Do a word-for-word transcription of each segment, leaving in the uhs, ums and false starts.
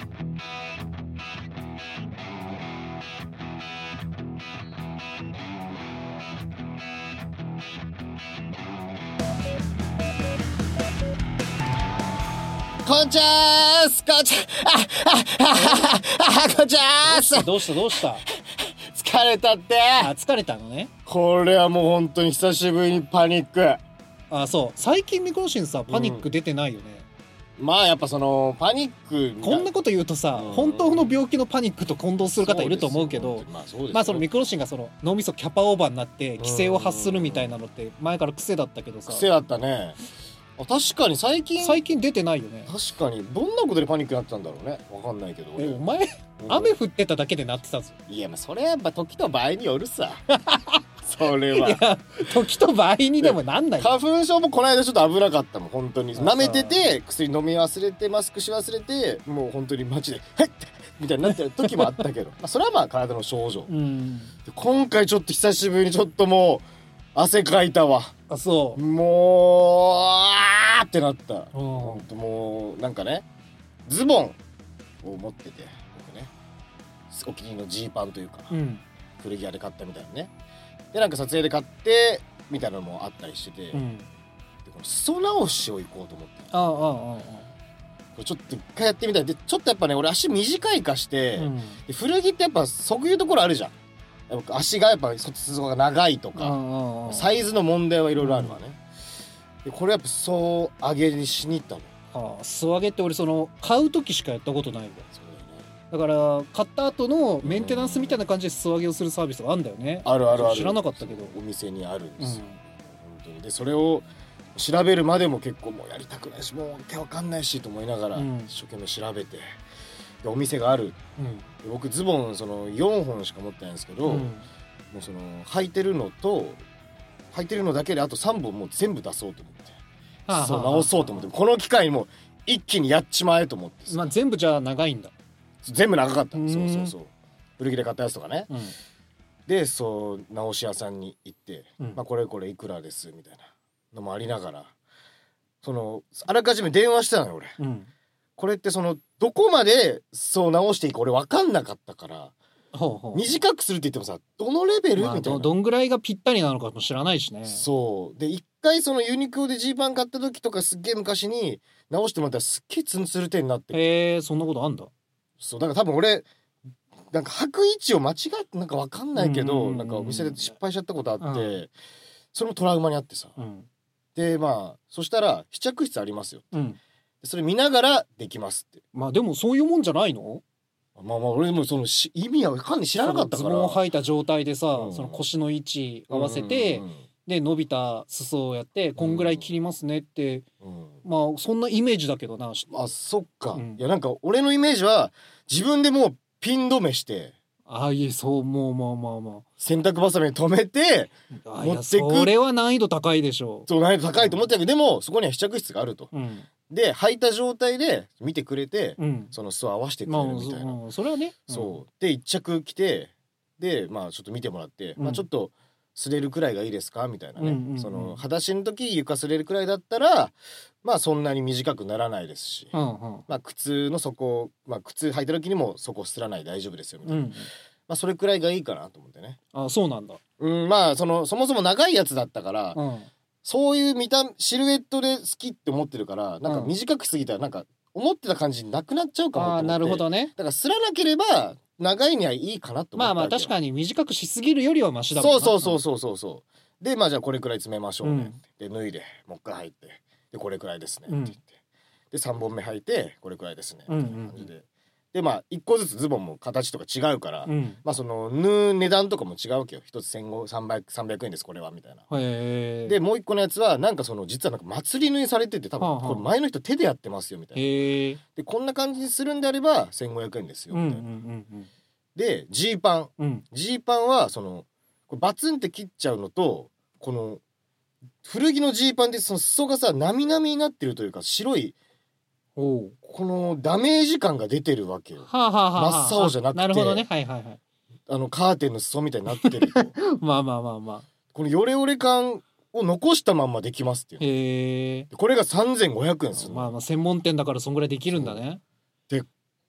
こんちゃーすこんちゃああああこんちゃーすどうしたどうした疲れたってあ疲れたのね。 これはもう本当に久しぶりにパニック。 あそう最近ミコロシンさパニック出てないよね、 まあやっぱそのパニックこんなこと言うとさ、 うん本当の病気のパニックと混同する方いると思うけど、 まあそうですよまあそのミクロシンがその脳みそキャパオーバーになって規制を発するみたいなのって前から癖だったけどさ、 癖あったね。あ確かに最近最近出てないよね。 確かにどんなことでパニックになってたんだろうね。わかんないけど俺えお前うん雨降ってただけでなってたぞ。 いやまあそれはやっぱ時と場合によるさそれはいや時と場合にでもなんないよ。 花粉症もこの間ちょっと危なかったもん本当に。 あ舐めてて薬飲み忘れてマスクし忘れてもう本当にマジで「はい!」みたいになってる時もあったけどまあそれはまあ体の症状うんで今回ちょっと久しぶりにちょっともう汗かいたわ。 あそうもうあーってなった。 うんほんともうなんかねズボンを持ってて僕ねお気に入りのジーパンというか、 うん古着屋で買ったみたいなね。でなんか撮影で買ってみたいなのもあったりしてて、 うんでこの裾直しを行こうと思ってあああああこれちょっと一回やってみたい。でちょっとやっぱね俺足短いかして、 うんで古着ってやっぱそういうところあるじゃん。やっぱ足がやっぱ裾が長いとか、 ああサイズの問題はいろいろあるわね、でこれやっぱ裾上げにしに行ったの。 ああ素揚げって俺その買う時しかやったことないんだよ。 そうだよね。 だから買った後のメンテナンスみたいな感じで素揚げをするサービスがあるんだよね。 あるあるある。 知らなかったけど。 お店にあるんですよ、 うん本当に。でそれを調べるまでも結構もうやりたくないしもうわけわかんないしと思いながらうん一生懸命調べて、でお店がある。 うんで僕ズボンそのよんほんしか持ってないんですけど、 うんもうその履いてるのと履いてるのだけであとさんぼんもう全部出そうと思ってそうはあはあ直そうと思ってこの機会にもう一気にやっちまえと思ってさ、 まあ全部じゃあ長いんだ。 全部長かったうんそうそうそう古着で買ったやつとかね。 うんでそう直し屋さんに行って、 うんまあ、これこれいくらですみたいなのもありながらそのあらかじめ電話してたのよ俺。 うんこれってそのどこまでそう直していいか俺分かんなかったからほうほう短くするって言ってもさどのレベル、 まあみたいな。 どどんぐらいがぴったりなのかも知らないしね。 そうで一回そのユニクロでジーパン買った時とかすっげえ昔に直してもらったらすっげえツンツルテになってへえそんなことあんだ。 そうだから多分俺なんか履く位置を間違ってなんか分かんないけうんうんうんうんどなんかお店で失敗しちゃったことあって、 うそれもトラウマにあってさ、 うんでまあそしたら試着室ありますようんそれ見ながらできますって。 まあでもそういうもんじゃないの？ まあまあ俺もそのし意味はかんに知らなかったからそのズボンを履いた状態でさ、 うんその腰の位置合わせて、 うんうんで伸びた裾をやってこんぐらい切りますねって、 うんうんまあそんなイメージだけどな。 あそっか、 うんいやなんか俺のイメージは自分でもうピン止めしてああいえそうもうまあまあま洗濯バサミに止めてああいや持ってくそれは難易度高いでしょそう難易度高いと思ってたけどでもそこには試着室があると。 う。うんで履いた状態で見てくれて、 うんその裾を合わせてくまあれるみたいな、 そ,、うん、それはね、 そうで一着着てでまあちょっと見てもらって、 うんまあちょっと擦れるくらいがいいですかみたいなね、 うんうんうんその裸足の時床擦れるくらいだったらまあそんなに短くならないですし、 うんうんまあ靴の底まあ靴履いた時にも底擦らない大丈夫ですよみたいな、 うん、 まあそれくらいがいいかなと思ってね。 あそうなんだ。 うんまあそのそもそも長いやつだったから、 うんそういう見たシルエットで好きって思ってるからなんか短くしすぎたらなんか思ってた感じなくなっちゃうかもと思って。 あなるほどね。 だからすらなければ長いにはいいかなと思まあったわけよ。 まあ確かに短くしすぎるよりはマシだもんな。 そうそうそうそうそうそうでまあじゃあこれくらい詰めましょうね、 うんで脱いでもう一回履いてでこれくらいですねってうん言って、でさんぼんめ履いてこれくらいですねうんうんみたいな感じで、でまあいっこずつズボンも形とか違うから、 うんまあその縫う値段とかも違うわけよ。一つせんごひゃく、さんびゃくえんですこれはみたいな。 へえでもう一個のやつはなんかその実はなんか祭り縫いされてて多はあはあ分これ前の人手でやってますよみたいな。 へえでこんな感じにするんであればせんごひゃくえんですようんうんみたいな。 うんでジーパンうんうんジーパンはそのこれバツンって切っちゃうのとこの古着のジーパンでその裾がさなみなみになってるというか白いおうこのダメージ感が出てるわけよ。 はあはあはあはあ真っ青じゃなくてなるほどねはいはいはいあのカーテンの裾みたいになってるとまあまあまあまあこのヨレヨレ感を残したまんまできますっていうへえこれがさんぜんごひゃくえんするの、 まあまあ専門店だからそんぐらいできるんだね。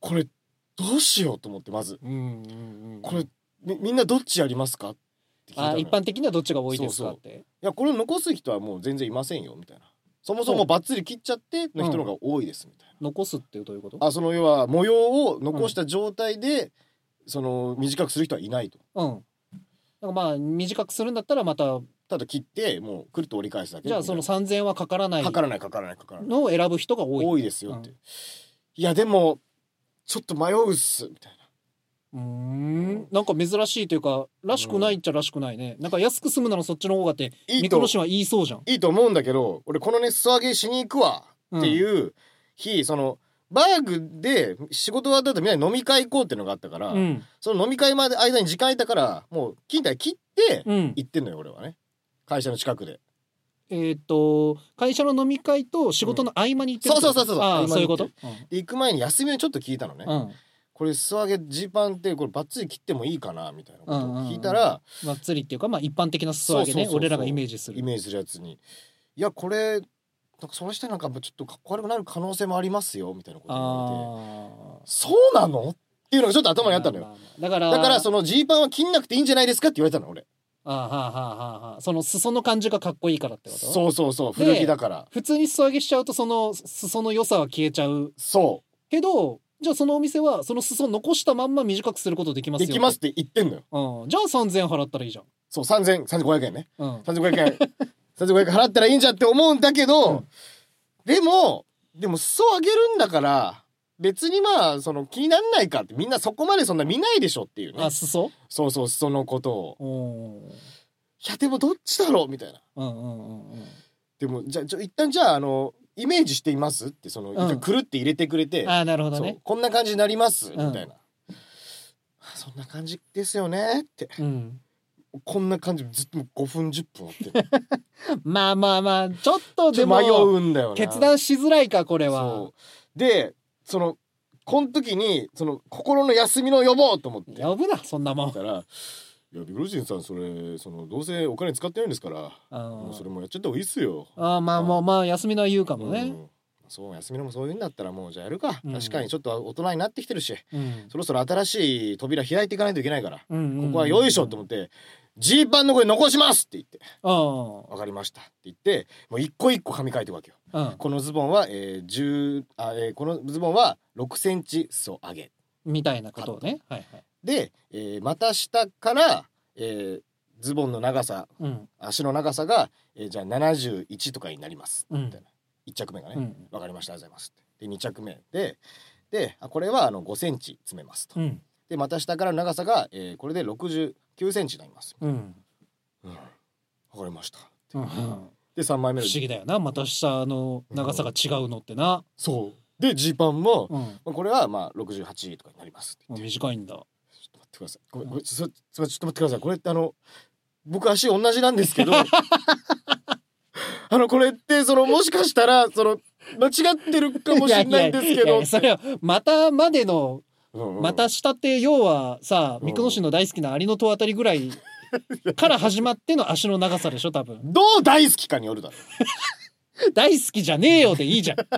これどうしようと思って、まず、 うんうんうん、 これ み, みんなどっちやりますかって聞いたのよ。 あ一般的にはどっちが多いですかって。 そうそう、いやこれ残す人はもう全然いませんよみたいな、そもそもバッツリ切っちゃっての人の方が多いですみたいな、 うん、残すってどういうこと？ あその要は模様を残した状態で、うん、その短くする人はいないと。 うん。だからまあ短くするんだったらまたただ切ってもうくるっと折り返すだけ。 じゃあそのさんぜんえんはかからないかからないかからないかからないのを選ぶ人が多い多いですよって、うん、いやでもちょっと迷うっすみたいな。 うーん、なんか珍しいというからしくないっちゃらしくないね、うん、なんか安く済むならそっちの方がってミクロシは言いそうじゃん。 いいと思うんだけど、俺このね裾上げしに行くわっていう日、うん、そのバーグで仕事終わった後みんなで飲み会行こうっていうのがあったから、うん、その飲み会まで間に時間空いたからもう勤怠切って行ってんのよ、うん、俺はね会社の近くで。 えー、っと会社の飲み会と仕事の合間に行ってる、 うん、そうそうそうそう、 あそういうこと、うん、 で行く前に休みをちょっと聞いたのね、うん、これ裾上げジーパンってこれバッツリ切ってもいいかなみたいなことを聞いたら、うんうんうん、 バッツリっていうかまあ一般的な裾上げね、そうそうそうそう、俺らがイメージするイメージするやつに、いやこれなんかそれしてなんかちょっとかっこ悪くなる可能性もありますよみたいなこと言われて、そうなのっていうのがちょっと頭にあったのよ、まあまあ、だからだからそのジーパンは切んなくていいんじゃないですかって言われたの俺。 ああはあはあはあ、その裾の感じがかっこいいからってこと？ そうそうそう、古着だから。 普通に裾上げしちゃうとその裾の良さは消えちゃう。 そうけどじゃあそのお店はその裾残したまんま短くすることできますよ。 できますって言ってんのよ、うん、じゃあさんぜんえん払ったらいいじゃん。 そうさんぜん、さんぜんごひゃくえんね、うん、さんぜんごひゃくえんさんぜんごひゃくえん払ったらいいんじゃって思うんだけど、うん、でもでも裾上げるんだから別にまあその気になんないかって、みんなそこまでそんな見ないでしょっていうね。 あ裾そうそう裾のことを、いやでもどっちだろうみたいな、うんうんうんうん、でもじゃあちょ一旦じゃああのイメージしていますってその、うん、くるって入れてくれて、 あなるほどね、 こんな感じになりますみたいな、 うん、 そんな感じですよねって、うん、こんな感じずっとごふんじゅっぷんってまあまあまあちょっとでも迷うんだよな、 決断しづらいかこれは。 そうでそのこの時にその心の休みの呼ぼうと思って呼ぶなそんなもん。 だからいやビクロジンさんそれそのどうせお金使ってないんですからもうそれもやっちゃった方がいいっすよ。 あまあまあまあ休みのは言うかもね、うん、 そう休みのもそういうんだったらもうじゃあやるか、うん、確かにちょっと大人になってきてるし、うん、そろそろ新しい扉開いていかないといけないから、うんうんうん、ここはよいしょと思ってジーパンの声残しますって言ってわかりましたって言ってもう一個一個紙書いてるわけよ、うん、このズボンは、えー、じゅうあ、えー、このズボンはろくセンチ裾上げみたいなことをね、はいはい、 で、えー、股下から、えー、ズボンの長さ、うん、足の長さが、えー、じゃあななじゅういちとかになります、うん、みたいないっ着目がね、うん、分かりましたありがとうございますってでに着目でであこれはあのごセンチ詰めますと、うん、で股下からの長さが、えー、これでろくじゅうきゅうセンチになります、うんうん、分かりました、うんうん、でさんまいめ不思議だよな股下の長さが違うのってな、うん、 そうでジーパンも、うん、これはまあろくじゅうはちとかになりますって短いんだ。 ちょっと待ってくださいごめんごめんちょっと待ってくださいこれってあの僕足同じなんですけどあのこれってそのもしかしたらその間違ってるかもしれないんですけどいやいやいやそれは股までの股下って要はさ三久野市の大好きなアリの塔あたりぐらいから始まっての足の長さでしょ多分。 どう大好きかによるだろ大好きじゃねえよでいいじゃんだ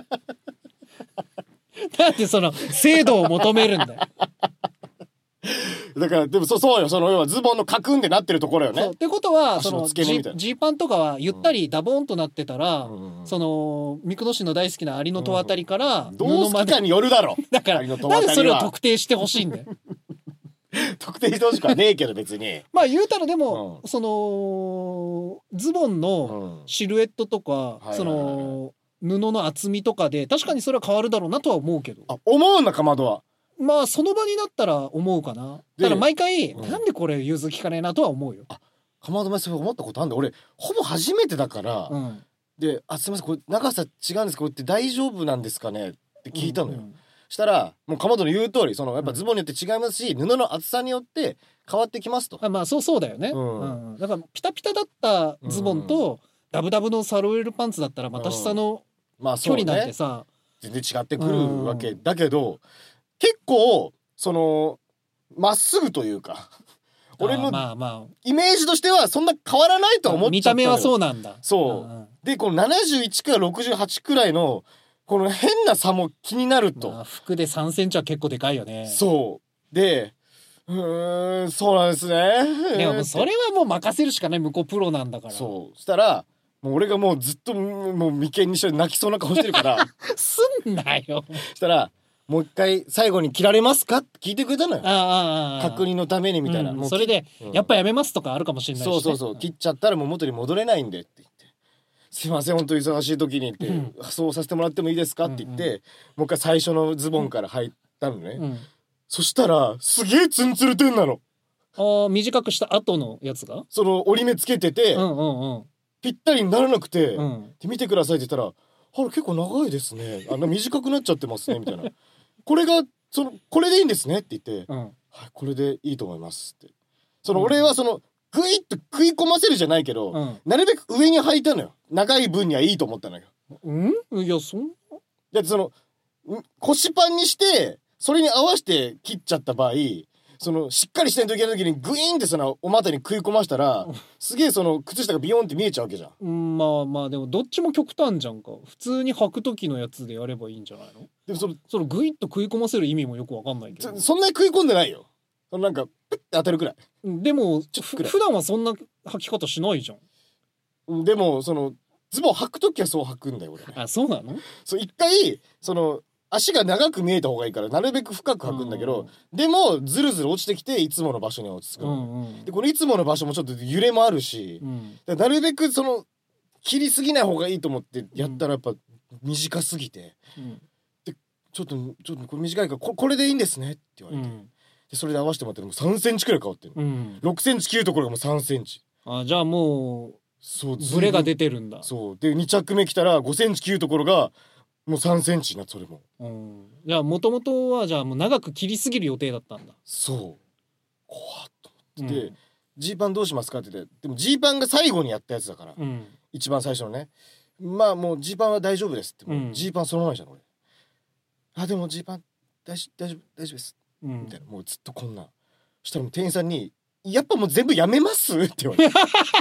ってその精度を求めるんだよだからでもそ う, そうよその要はズボンのカクンってなってるところよね。そうってことはそのジーパンとかはゆったりダボンとなってたら、うん、その三久野市の大好きなアリの塔あたりから布まで、うん、どう好きかによるだろだからなんでそれを特定してほしいんだよ特定してほしくはねえけど別にまあ言うたらでも、うん、そのズボンのシルエットとか、うん、その布の厚みとかで確かにそれは変わるだろうなとは思うけど。 あ思うんだかまどは。 まあその場になったら思うかな。だから毎回、うん、なんでこれ融通きかねえなとは思うよ。あかまど前それ思ったことあるんだ俺ほぼ初めてだから、うん、であすみませんこれ長さ違うんですかこれって大丈夫なんですかねって聞いたのよ、うんうん、したらもうかまどの言う通りそのやっぱズボンによって違いますし、うん、布の厚さによって変わってきますと。 あまあそうそうだよね、うんうん、だからピタピタだったズボンと、うん、ダブダブのサロエルパンツだったら股下の距離なんてさ、まあね、全然違ってくるわけだけど、うん、結構そのまっすぐというか俺のイメージとしてはそんな変わらないと思っちゃったのよ。 見た目はそうなんだ。 そう、うんうん、でこのななじゅういちからろくじゅうはちくらいのこの変な差も気になると、 まあ、服でさんセンチは結構でかいよね。 そうで、うーんそうなんですね。 でもそれはもう任せるしかない、向こうプロなんだから。 そうしたらもう俺がもうずっともう眉間にして泣きそうな顔してるからすんなよ。 したらもう一回最後に切られますかって聞いてくれたのよ。 ああ確認のためにみたいな、 うん、 もうそれで、 うん、 やっぱやめますとかあるかもしれないし、ね、 そうそうそう、切っちゃったらもう元に戻れないんでって言って、すいません本当に忙しい時にって、うん、そうさせてもらってもいいですかって言って、うんうん、もう一回最初のズボンから入ったのね、うん、そしたらすげえツンツルテンなの。 あ、短くした後のやつがその折り目つけてて、うんうんうん、ぴったりにならなくて、うん、で見てくださいって言ったら、あれ結構長いですね、あの短くなっちゃってますねみたいなこれがそのこれでいいんですねって言って、うん、はい、これでいいと思いますって。その俺はそのグイッと食い込ませるじゃないけど、うん、なるべく上に履いたのよ。長い分にはいいと思ったのよ。 うんいやそんなだってその腰パンにしてそれに合わせて切っちゃった場合、そのしっかりしてんといけない時にグイーンってそのお股に食い込ましたらすげえその靴下がビヨンって見えちゃうわけじゃん、 うん、まあまあでもどっちも極端じゃんか。普通に履く時のやつでやればいいんじゃないの。 でもそのそのグイッと食い込ませる意味もよくわかんないけど、 そ, そんなに食い込んでないよ。そのなんかプッて当たるくらい。 でも普段はそんな履き方しないじゃん。でもそのズボン履く時はそう履くんだよ俺。 あ、そうなの。 そう一回その足が長く見えた方がいいからなるべく深く履くんだけど、うん、でもズルズル落ちてきていつもの場所に落ち着く、うんうん、でこのいつもの場所もちょっと揺れもあるし、うん、なるべくその切りすぎない方がいいと思ってやったらやっぱ短すぎて、うん、でちょっとちょっとこれ短いからこ これでいいんですねって言われて、うん、でそれで合わせてもらってもうさんセンチくらい変わってる、うん、ろくセンチ切るところがもうさんセンチ。 あ、じゃあもうそうブレが出てるんだ。 そうでに着目来たらごセンチ切るところがもうさんセンチな、それも。 うん。じゃあもともとはじゃあもう長く切りすぎる予定だったんだ。 そう。怖っと思って、ジ、うん、ーパンどうしますかって言って、でもジーパンが最後にやったやつだから、うん、一番最初のね。まあもうジーパンは大丈夫ですって、もうジーパンそのままじゃん俺。あでもジーパン大丈夫大丈夫大丈夫です、うん、みたいな、もうずっとこんな。そしたらもう店員さんにやっぱもう全部やめますって言われて。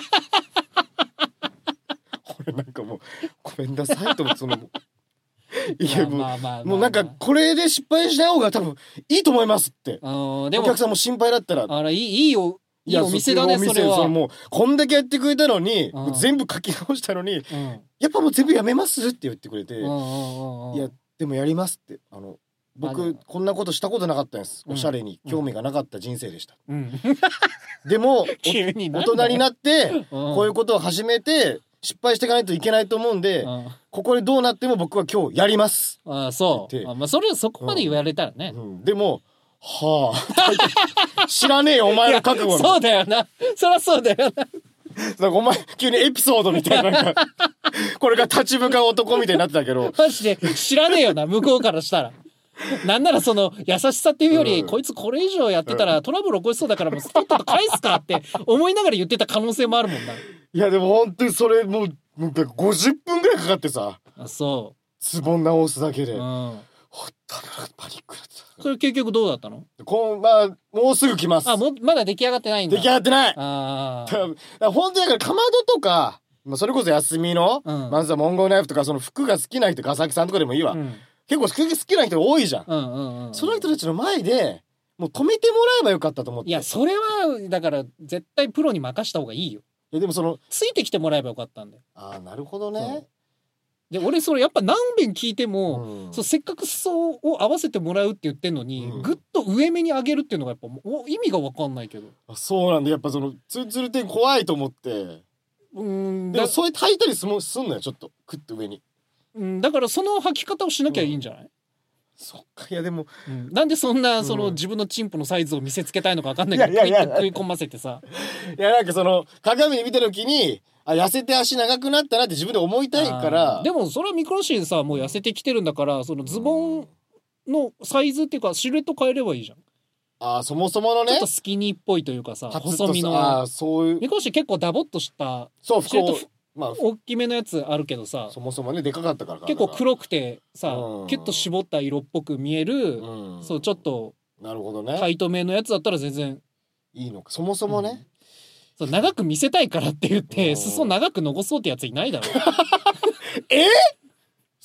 俺なんかもうごめんなさいと思って、その。いやもうもうなんかこれで失敗しない方が多分いいと思いますって。あでもお客さんも心配だったら、 あらいいいいよいいお店だね。それはそれもうこんだけやってくれたのに、もう全部書き直したのに、うん、やっぱもう全部やめますって言ってくれて、いやでもやりますって、あの僕こんなことしたことなかったんです、うん、おしゃれに興味がなかった人生でした、うん、でも大人になってこういうことを始めて失敗していかないといけないと思うんで、うん、ここでどうなっても僕は今日やります。 ああそうあ、まあ、それそこまで言われたらね、うんうん、でもはあ知らねえよお前の覚悟。 そうだよな、そりゃそうだよな。 なんかお前急にエピソードみたいな、なんかこれが立ち向かう男みたいになってたけどマジで知らねえよな向こうからしたら。なんならその優しさっていうより、うん、こいつこれ以上やってたらトラブル起こしそうだからもうストッと返すかって思いながら言ってた可能性もあるもんな。いやでも本当にそれもうごじゅっぷんぐらいかかってさ、 あそうズボン直すだけで、うん、ほったらパニックだった。 それ結局どうだったの？ こう、まあ、もうすぐ来ます。 あもまだ出来上がってないんだ。 出来上がってない。ああ本当にだからかまどとか、まあ、それこそ休みの、うん、まずはモンゴーナイフとかその服が好きな人、川崎さんとかでもいいわ、うん、結構服好きな人多いじゃん、うんうんうんうん、その人たちの前でもう止めてもらえばよかったと思って。 いやそれはだから絶対プロに任した方がいいよ。 いやでもそのついてきてもらえばよかったんだよ。 ああなるほどね。 で俺それやっぱ何遍聞いても、うん、そうせっかく裾を合わせてもらうって言ってんのに、うん、ぐっと上目に上げるっていうのがやっぱ意味が分かんないけど。 あそうなんでやっぱそのツルツル点怖いと思って。うんでもそうやって履いたりすもすんのよちょっとクッと上に。 うんだからその履き方をしなきゃいいんじゃない？うん、 そっかいやでも、 うん、なんでそんなその、うん、自分のチンポのサイズを見せつけたいのか分かんないけどクイッと食い込ませてさ。 いやなんかその鏡見た時にあ痩せて足長くなったなって自分で思いたいから。 でもそれはミクロシーさもう痩せてきてるんだからそのズボンのサイズっていうかシルエット変えればいいじゃん。 あそもそものねちょっとスキニーっぽいというかさ細身の。あそういうミクロシー結構ダボっとしたそうシルエットまあ、大きめのやつあるけどさそもそもねでかかったから結構黒くてさ、うん、キュッと絞った色っぽく見える、うん、そうちょっとなるほどねタイトめのやつだったら全然いいのかそもそもね、うん、 そう長く見せたいからって言って裾長く残そうってやついないだろ。 え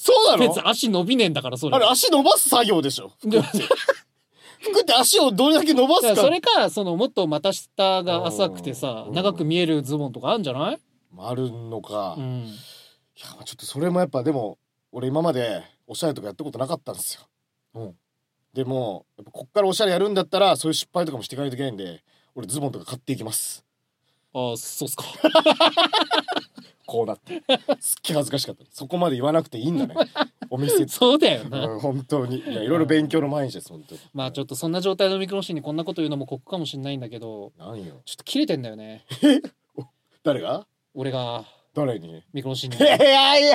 そうなの？ 別に足伸びねえんだからそれ。 あれ足伸ばす作業でしょ。服って服って足をどれだけ伸ばすか。 それかそのもっと股下が浅くてさ長く見えるズボンとかあるんじゃない？ あるのか、 うん、いやちょっとそれもやっぱでも俺今までおしゃれとかやったことなかったんですよ、うん、でもやっぱこっからおしゃれやるんだったらそういう失敗とかもしていかないといけないんで俺ズボンとか買っていきます。 ああそうっすかこうなってすっげえ恥ずかしかった。そこまで言わなくていいんだねお店そうだよな、 うん、本当にいやいろいろ勉強の毎日です本当に。 まあちょっとそんな状態のミクロシンにこんなこと言うのも酷かもしれないんだけど、 何よちょっと切れてんだよね誰が？ 俺が誰に？ ミクロシンに。 いやいやえ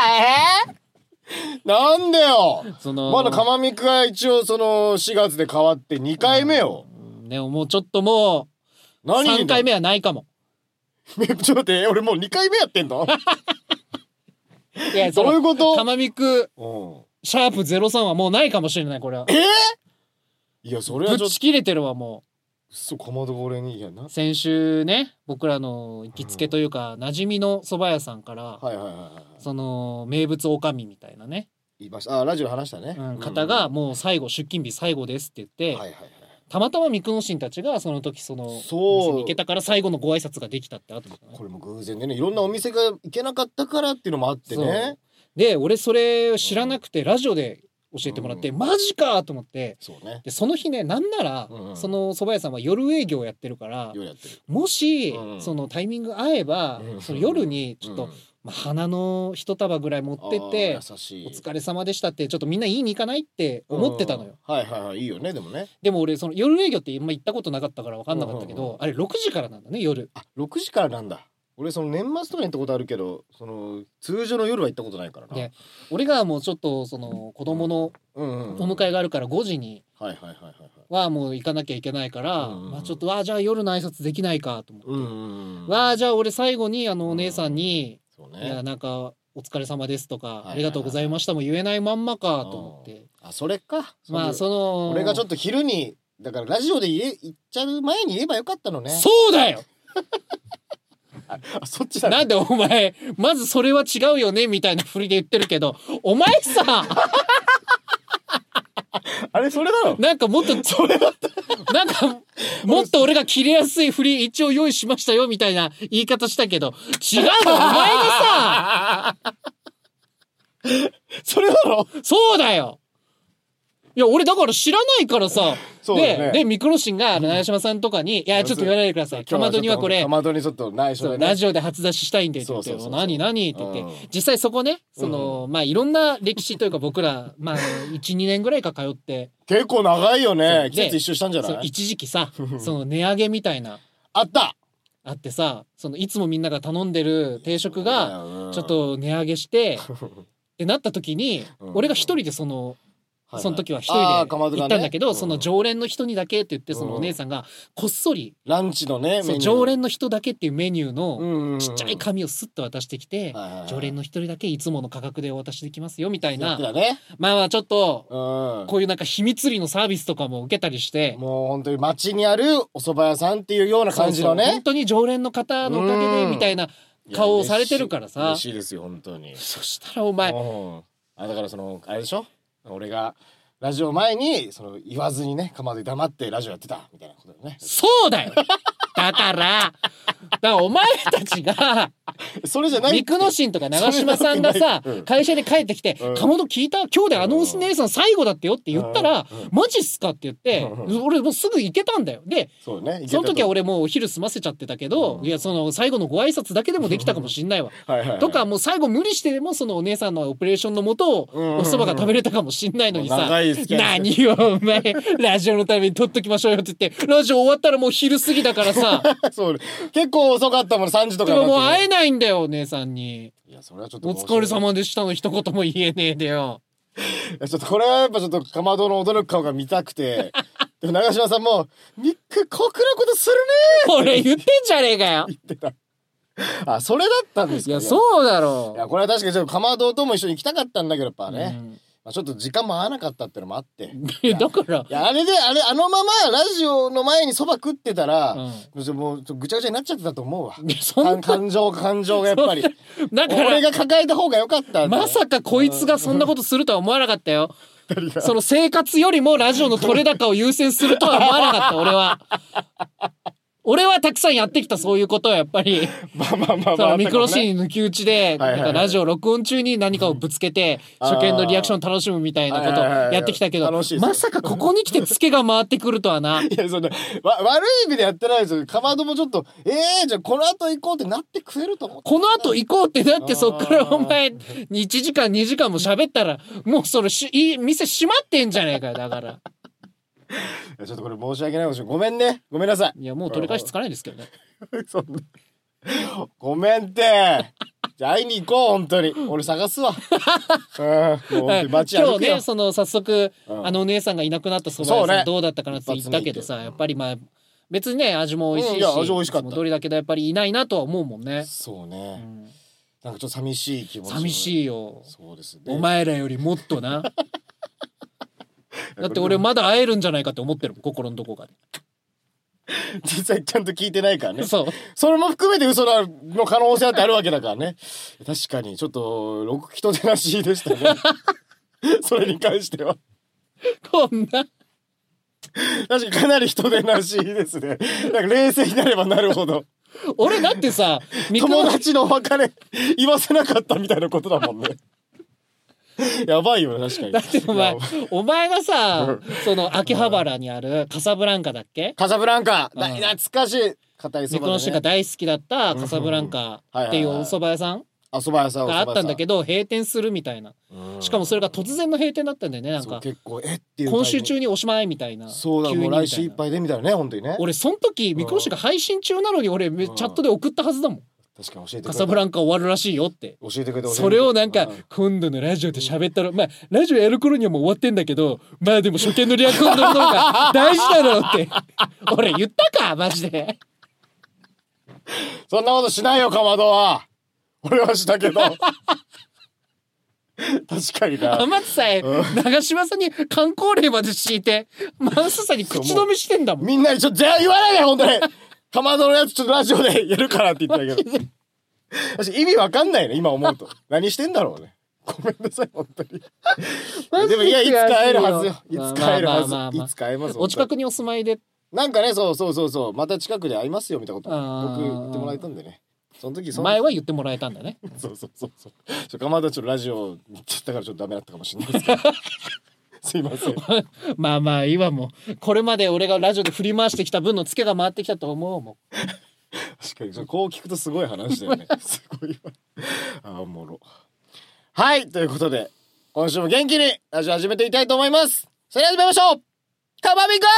ー、なんでよ。 そのまだカマミクが一応そのしがつで変わってにかいめよ。 でももうちょっともう何さんかいめはないかも。 ちょっと待って俺もうにかいめやってんのいやどういうこと？ カマミクうんシャープゼロさんはもうないかもしれないこれは。 えー、いやそれはちょっとぶち切れてるわもうそかまどが俺にいやな。 先週ね僕らの行きつけというか、うん、馴染みの蕎麦屋さんから、 はいはいはいはい、 その名物おかみみたいなね言いましたあラジオ話したね、 うん、方がもう最後出勤日最後ですって言って、 はいはいはい、 たまたまミクノシンたちがその時そのお店に行けたから最後のご挨拶ができたってあと、ね、 これも偶然でねいろんなお店が行けなかったからっていうのもあってね。 で俺それ知らなくてラジオで教えてもらって、うん、マジかと思って、 そうね、 でその日ねなんなら、うんうん、その蕎麦屋さんは夜営業やってるから夜やってるもし、 うん、 そのタイミング合えば、うん、その夜にちょっと、うんまあ、花の一束ぐらい持ってってお疲れ様でしたってちょっとみんな言いに行かないって思ってたのよ、 うん、はいはいはいいいよねでもね。 でも俺その夜営業って今行ったことなかったから分かんなかったけど、うんうんうん、あれろくじからなんだね夜。 あろくじからなんだ。俺その年末とかに行ったことあるけどその通常の夜は行ったことないからな。 で俺がもうちょっとその子供のお迎えがあるからごじにはもう行かなきゃいけないから、うんうん、まあ、ちょっとわあじゃあ夜の挨拶できないかと思って、うんうんうん、わあじゃあ俺最後にあのお姉さんに、うんね、いやなんかお疲れ様ですとか、はいはいはいはい、ありがとうございましたも言えないまんまかと思って、 うん、あそれかまあその俺がちょっと昼にだからラジオで言え言っちゃう前に言えばよかったのね。 そうだよあそっちだ、ね、 なんでお前まずそれは違うよねみたいな振りで言ってるけどお前さあれそれだろなんかもっとそれだったなんかもっと俺が切れやすい振り一応用意しましたよみたいな言い方したけど違うのお前がさそれだろ。 そうだよ。いや俺だから知らないからさで、ね、でミクロシンが長嶋さんとかに「いやちょっと言わないでくださいかまどにはこれかまどにちょっと内緒で、ね、 ラジオで初出ししたいんで」って言って「何何?」って言って、うん、実際そこねその、うん、まあいろんな歴史というか僕らまあ いちにねんぐらいか通って結構長いよね。季節一周したんじゃない？ 一時期さその値上げみたいなあったあってさそのいつもみんなが頼んでる定食がちょっと値上げしてってなった時に、うん、俺が一人でそのその時は一人で行ったんだけど、ねうん、その常連の人にだけって言ってそのお姉さんがこっそりランチのねそう常連の人だけっていうメニューのちっちゃい紙をスッと渡してきて、うんうん、常連の一人だけいつもの価格でお渡しできますよみたいな、ね、まあちょっと、うん、こういうなんか秘密裏のサービスとかも受けたりしてもう本当に街にあるお蕎麦屋さんっていうような感じのねそうそう本当に常連の方のおかげでみたいな顔をされてるからさ嬉しいですよ本当に。 そしたらお前あだからそのあれでしょ俺がラジオ前にその言わずにねかまどに黙ってラジオやってたみたいなことだよね。 そうだよだからだからお前たちがそれじゃないミクノシンとか長嶋さんがさ、うん、会社で帰ってきて「かまど聞いた今日であのお姉さん最後だってよ」って言ったら「マジっすか?」って言って俺もうすぐ行けたんだよ。で そ,、ね、その時は俺もうお昼済ませちゃってたけど、うん、いやその最後のご挨拶だけでもできたかもしんないわはいはい、はい、とかもう最後無理してでもそのお姉さんのオペレーションのもとおそばが食べれたかもしんないのにさ何をお前ラジオのために撮っときましょうよって言ってラジオ終わったらもう昼過ぎだからさそう結構遅かったもんさんじとかでももう会えないんだよお姉さんに。 いやそれはちょっとお疲れ様でしたの一言も言えねえでよちょっとこれはやっぱちょっとかまどの驚く顔が見たくてでも長嶋さんもミック酷なことするねー俺言ってんじゃねえかよ言ってたあそれだったんですか。 いやそうだろう。 いやこれは確かにちょっとかまどとも一緒に行きたかったんだけどやっぱね、 まあ、ちょっと時間も合わなかったってのもあってだからいやあれであれあのままラジオの前にそば食ってたら、うん、もうぐちゃぐちゃになっちゃってたと思うわ。そん感情感情がやっぱりだから俺が抱えた方が良かった。 まさかこいつがそんなことするとは思わなかったよ。その生活よりもラジオの取れ高を優先するとは思わなかった俺は。俺はたくさんやってきたそういうことはやっぱりまあまあまあまあミクロシーン抜き打ちでなんかラジオ録音中に何かをぶつけて初見のリアクション楽しむみたいなことやってきたけどまさかここに来てツケが回ってくるとはな。いやそんなわ悪い意味でやってないですよ。かまどもちょっとえー、じゃあこの後行こうってなってくれると思ってこの後行こうってなってそっからお前いちじかんにじかんも喋ったらもうそれしい店閉まってんじゃねえかよだから。 ちょっとこれ申し訳ないかもしれない。ごめんねごめんなさい。 いやもう取り返しつかないですけどねそんなごめんってじゃあ会いに行こう本当に俺探すわ、うん、もう街歩くよ。 今日ねその早速、うん、あのお姉さんがいなくなったそば屋さんどうだったかなって言ったけどさ、ね、やっぱりまあ別にね味も美味しいし、うん、いや味美味しかった。どれだけどやっぱりいないなとは思うもんね。 そうね、うん、なんかちょっと寂しい気持ち。 寂しいよ。 そうですね。 お前らよりもっとなだって俺まだ会えるんじゃないかって思ってるもん心のどこかで。 実際ちゃんと聞いてないからね。 そうそれも含めて嘘の可能性だってあるわけだからね。確かにちょっと六人手なしでしたねそれに関してはこんな確かにかなり人手なしですね。なんか冷静になればなるほど俺だってさ友達の別れ言わせなかったみたいなことだもんねやばいよね確かに。 だってお前お前がさその秋葉原にあるカサブランカだっけ。 カサブランカ、うん、懐かしい硬いそばでね。ミクロシが大好きだったカサブランカっていうお蕎麦屋さんあ蕎麦屋さんがあったんだけど閉店するみたいな。しかもそれが突然の閉店だったんだよね。なんか結構えっていう今週中におしまいみたいな。 そうだもう来週いっぱいでみたいなね本当にね。 俺その時ミクロシが配信中なのに俺チャットで送ったはずだもん。 確かに教えてくれた。 カサブランカ終わるらしいよって教えてくれた。 それをなんか今度のラジオで喋ったらまあラジオやる頃にはもう終わってんだけどまあでも初見のリアクションの方が大事だろうって俺言ったかマジでそんなことしないよかまどは。俺はしたけど確かにな。 天津さえ長嶋さんに観光令まで敷いてマウスさんに口止めしてんだもん。 みんなにちょっと言わないで本当にかまどのやつちょっとラジオでやるからって言ったけど私意味わかんないね今思うと何してんだろうね。ごめんなさい本当にでもいやいつか会えるはずよ。いつか会えるはず、まあまあまあまあ、いつか会えます。 お近くにお住まいでなんかねそうそうそうそうまた近くで会いますよみたいなこと僕言ってもらえたんでね。その時その前は言ってもらえたんだねそうそうそうそうちょかまどちょっとラジオ言っちゃったからちょっとダメだったかもしれないですけどすいませんまあまあ今もこれまで俺がラジオで振り回してきた分のツケが回ってきたと思うもん確かにこう聞くとすごい話だよねすごいわあおもろ。はいということで今週も元気にラジオ始めていきたいと思います。それでは始めましょう。カマビング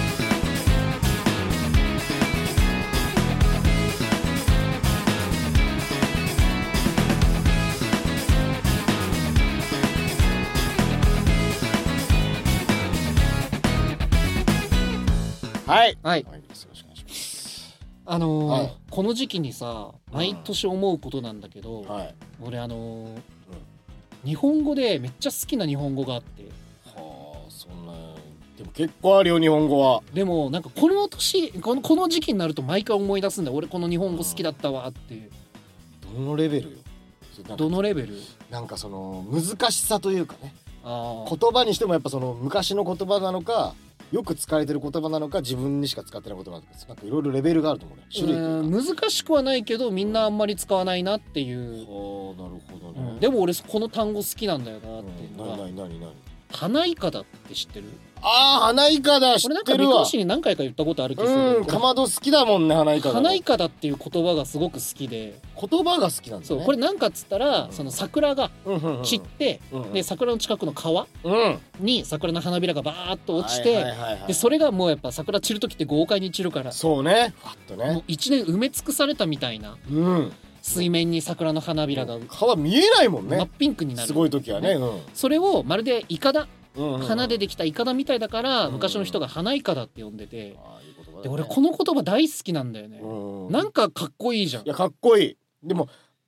はい、はい、 あのーはい、この時期にさ毎年思うことなんだけど、うんはい、俺あのーうん、日本語でめっちゃ好きな日本語があって。 はあそんなでも結構あるよ日本語は。 でもなんかこの年このこの時期になると毎回思い出すんだよ俺この日本語好きだったわって。 どのレベルよ。 どのレベルなんかその難しさというかね。あ言葉にしてもやっぱその昔の言葉なのかよく使われてる言葉なのか自分にしか使ってない言葉なのかなんかいろいろレベルがあると思うね。種類難しくはないけどみんなあんまり使わないなっていう。 はあなるほどね、 うん、でも俺この単語好きなんだよなっていうのは、 うん、何何何花いかだって知ってる？ ああ花いかだ知ってるわ。俺なんかミクロシに何回か言ったことある気がする。 うんかまど好きだもんね花いかだ。 花いかだっていう言葉がすごく好きで。 言葉が好きなんだね。 そうこれなんかっつったら、うん、その桜が散って、うんうん、で桜の近くの川に桜の花びらがバーッと落ちて、でそれがもうやっぱ桜散る時って豪快に散るからそうねファッとねもう一年埋め尽くされたみたいな、うん、水面に桜の花びらが、うん、 川見えないもんね。真っピンクになるすごい時はね、うん、 それをまるでイカダうんうんうん、花でできたイカダみたいだから、うんうん、昔の人が花イカダって呼んでて、うんうん、で俺この言葉大好きなんだよね、うんうん、なんかかっこいいじゃん。 いやかっこいい。でも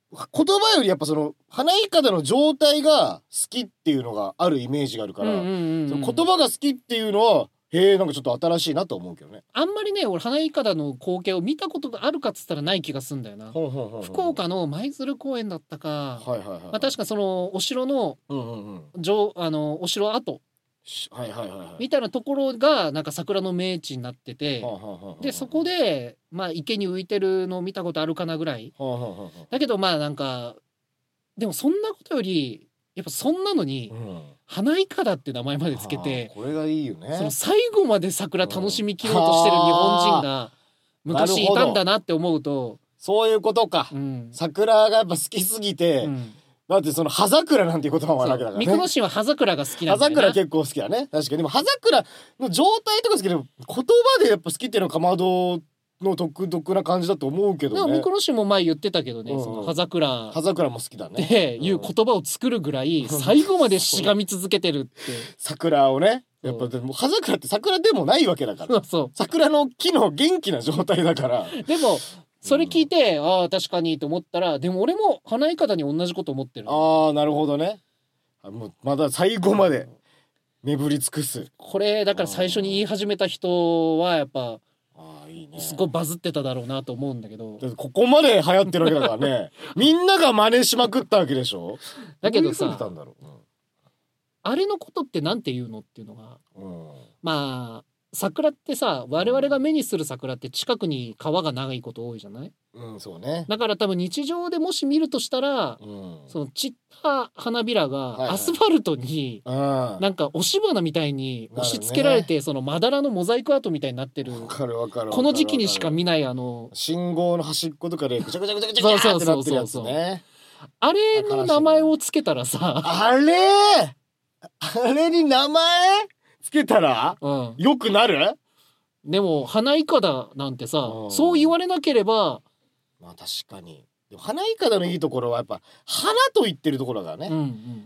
言葉よりやっぱその花いかだの状態が好きっていうのがあるイメージがあるから、うんうんうんうん、その言葉が好きっていうのはへえなんかちょっと新しいなと思うけどね。 あんまりね俺花いかだの光景を見たことがあるかっつったらない気がするんだよな。ほうほうほうほう。福岡の舞鶴公園だったか、はいはいはい、まあ、確かそのお城の、うんうんうん、あのお城跡はいはいはいはい、みたいなところがなんか桜の名地になってて、はあはあはあ、でそこで、まあ、池に浮いてるのを見たことあるかなぐらい、はあはあはあ、だけどまあなんかでもそんなことよりやっぱそんなのに、うん、花いかだって名前までつけて、 これがいいよね。 その最後まで桜楽しみきろうとしてる日本人が昔いたんだなって思うと、 そういうことか、うん、桜がやっぱ好きすぎて、うん、だってその葉桜なんていう言葉もあるわけだからね。 三久野市は葉桜が好きなんだよね。 葉桜結構好きだね。確かに。でも葉桜の状態とか好きでも言葉でやっぱ好きっていうのはかまどの独特な感じだと思うけどね。 三久野市も前言ってたけどね、うん、その葉桜葉桜も好きだねっていう言葉を作るぐらい最後までしがみ続けてるって桜をねやっぱでも葉桜って桜でもないわけだから。そうそう、桜の木の元気な状態だから。 でもそれ聞いて、うん、ああ確かにと思ったら、でも俺も花いかだに同じこと思ってる。 ああなるほどね。もうまだ最後まで眠り尽くす。 これだから最初に言い始めた人はやっぱあいいね、すごいバズってただろうなと思うんだけど、 だってここまで流行ってるわけだからねみんなが真似しまくったわけでしょ。 だけどさ、どういう風にたんだろう、うん、あれのことってなんて言うのっていうのが、うん、まあ桜ってさ我々が目にする桜って近くに川が長いこと多いじゃない。 うんそうね。 だから多分日常でもし見るとしたら、うん、その散った花びらがアスファルトになんか押し花みたいに押し付けられて、ね、そのまだらのモザイクアートみたいになってる。 わかるわかる。 この時期にしか見ないあの信号の端っことかでぐちゃぐちゃぐちゃぐちゃぐちゃってなってるやつね。 あれの名前をつけたらさ、 あれあれに名前つけたら、うん、よくなる。 でも花いかだなんてさ、うん、そう言われなければ、 まあ確かに。でも花いかだのいいところはやっぱ花と言ってるところだからね、うんうん、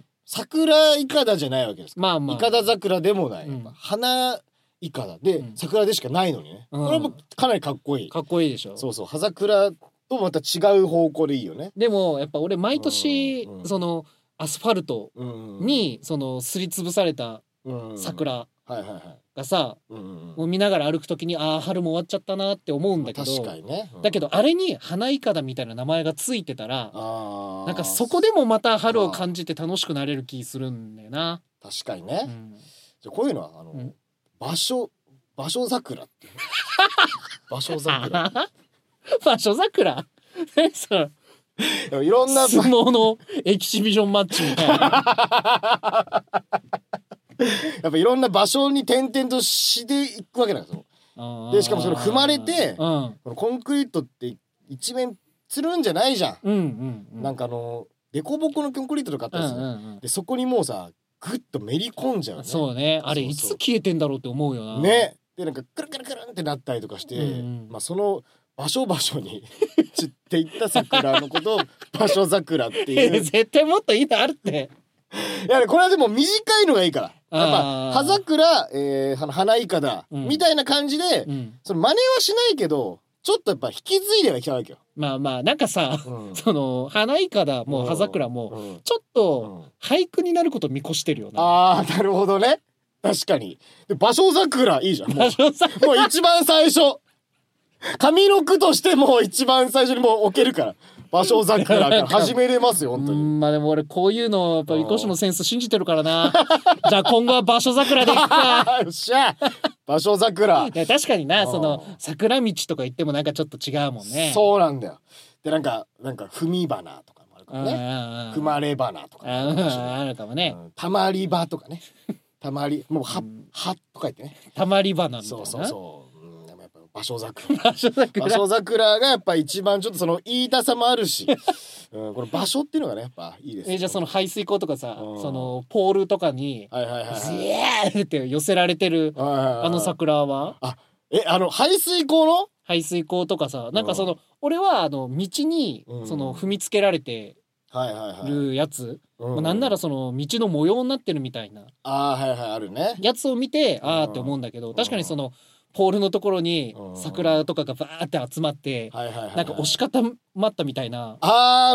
桜いかだじゃないわけですから、まあまあ、いかだ桜でもない、うん、花いかだで、うん、桜でしかないのにね、うん、これもかなりかっこいい。 かっこいいでしょ。 そうそう、葉桜とまた違う方向でいいよね。 でもやっぱ俺毎年、うんうん、そのアスファルトに、うん、そのすりつぶされた桜がさ、を見ながら歩くときにああ春も終わっちゃったなって思うんだけど、 確かにね、 うん、だけどあれに花いかだみたいな名前がついてたら、あなんかそこでもまた春を感じて楽しくなれる気するんだよな。 確かにね、うん、じゃこういうのはあの、うん、場所場所桜っていう場所桜場所桜何それいろんな相撲のエキシビジョンマッチみたいなやっぱいろんな場所に点々としていくわけなんですよ。でしかもそれ踏まれて、うん、このコンクリートって一面つるんじゃないじゃん、うんうんうん、なんかあのデコボコのコンクリートとかあったりする、うんうんうん、でそこにもうさグッとめり込んじゃうね。 そうね、あれいつ消えてんだろうって思うよな。 ね、でなんかクルクルクルンってなったりとかして、うんうん、まあその場所場所に散っていった桜のことを場所桜っていう絶対もっといいのあるって。 いやこれはでも短いのがいいから、やっぱ葉桜、えー、花いかだ、うん、みたいな感じで、うん、その真似はしないけどちょっとやっぱ引き継いではいきたわけよ。 まあまあなんかさ、うん、その花いかだも葉桜もちょっと俳句になること見越してるよな。 ああなるほどね、確かに。で芭蕉桜いいじゃん。もう、もう一番最初上の句としても一番最初にもう置けるから芭蕉桜から始めれますよ本当に。 うんまあでも俺こういうのやっぱり越のセンス信じてるからなじゃあ今後は芭蕉桜でいくかよっしゃ芭蕉桜。 いや確かにな、その桜道とか言ってもなんかちょっと違うもんね。 そうなんだよ。でなんかなんか踏み花とかもあるからね、踏まれ花とかもあるかもね、 うん、たまり場とかねたまりもうは、うん、はとか言ってねたまり花みたいな。 そうそうそう、芭蕉桜芭蕉桜芭蕉桜がやっぱ一番ちょっとその言いたさもあるし、うん、この場所っていうのがねやっぱいいです、ね。 えじゃあその排水溝とかさ、うん、そのポールとかにはいはいはい、はい、ズエーって寄せられてる、はいはいはい、あの桜はあえあの排水溝の排水溝とかさなんかその、うん、俺はあの道にその踏みつけられてるやつ、うんうん、なんならその道の模様になってるみたいなあはいはいあるねやつを見てあーって思うんだけど、確かにそのポールのところに桜とかがバーって集まって、なんか押し固まったみたいな。 あーあの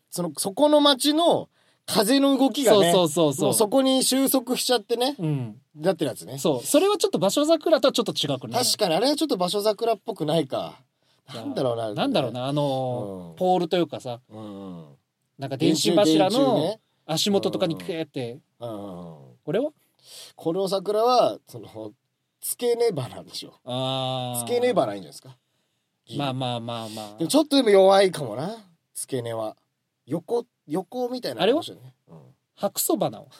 そのそこの町の風の動きがね、 そうそうそうそう、 もうそこに収束しちゃってね、うん、なってるやつね。 そう、それはちょっと場所桜とはちょっと違くない？ 確かにあれはちょっと場所桜っぽくないか。なんだろうな、 なんだろうな、あのーうん、ポールというかさ、うん、なんか電信柱の足元とかにクーって、うんうん、これはこの桜はその付け根花でしょ。あ、付け根花いいんじゃないですか。 まあまあまあまあ、 でもちょっとでも弱いかもな、付け根は。横横みたいな、 あれは、ね、うん、白素花を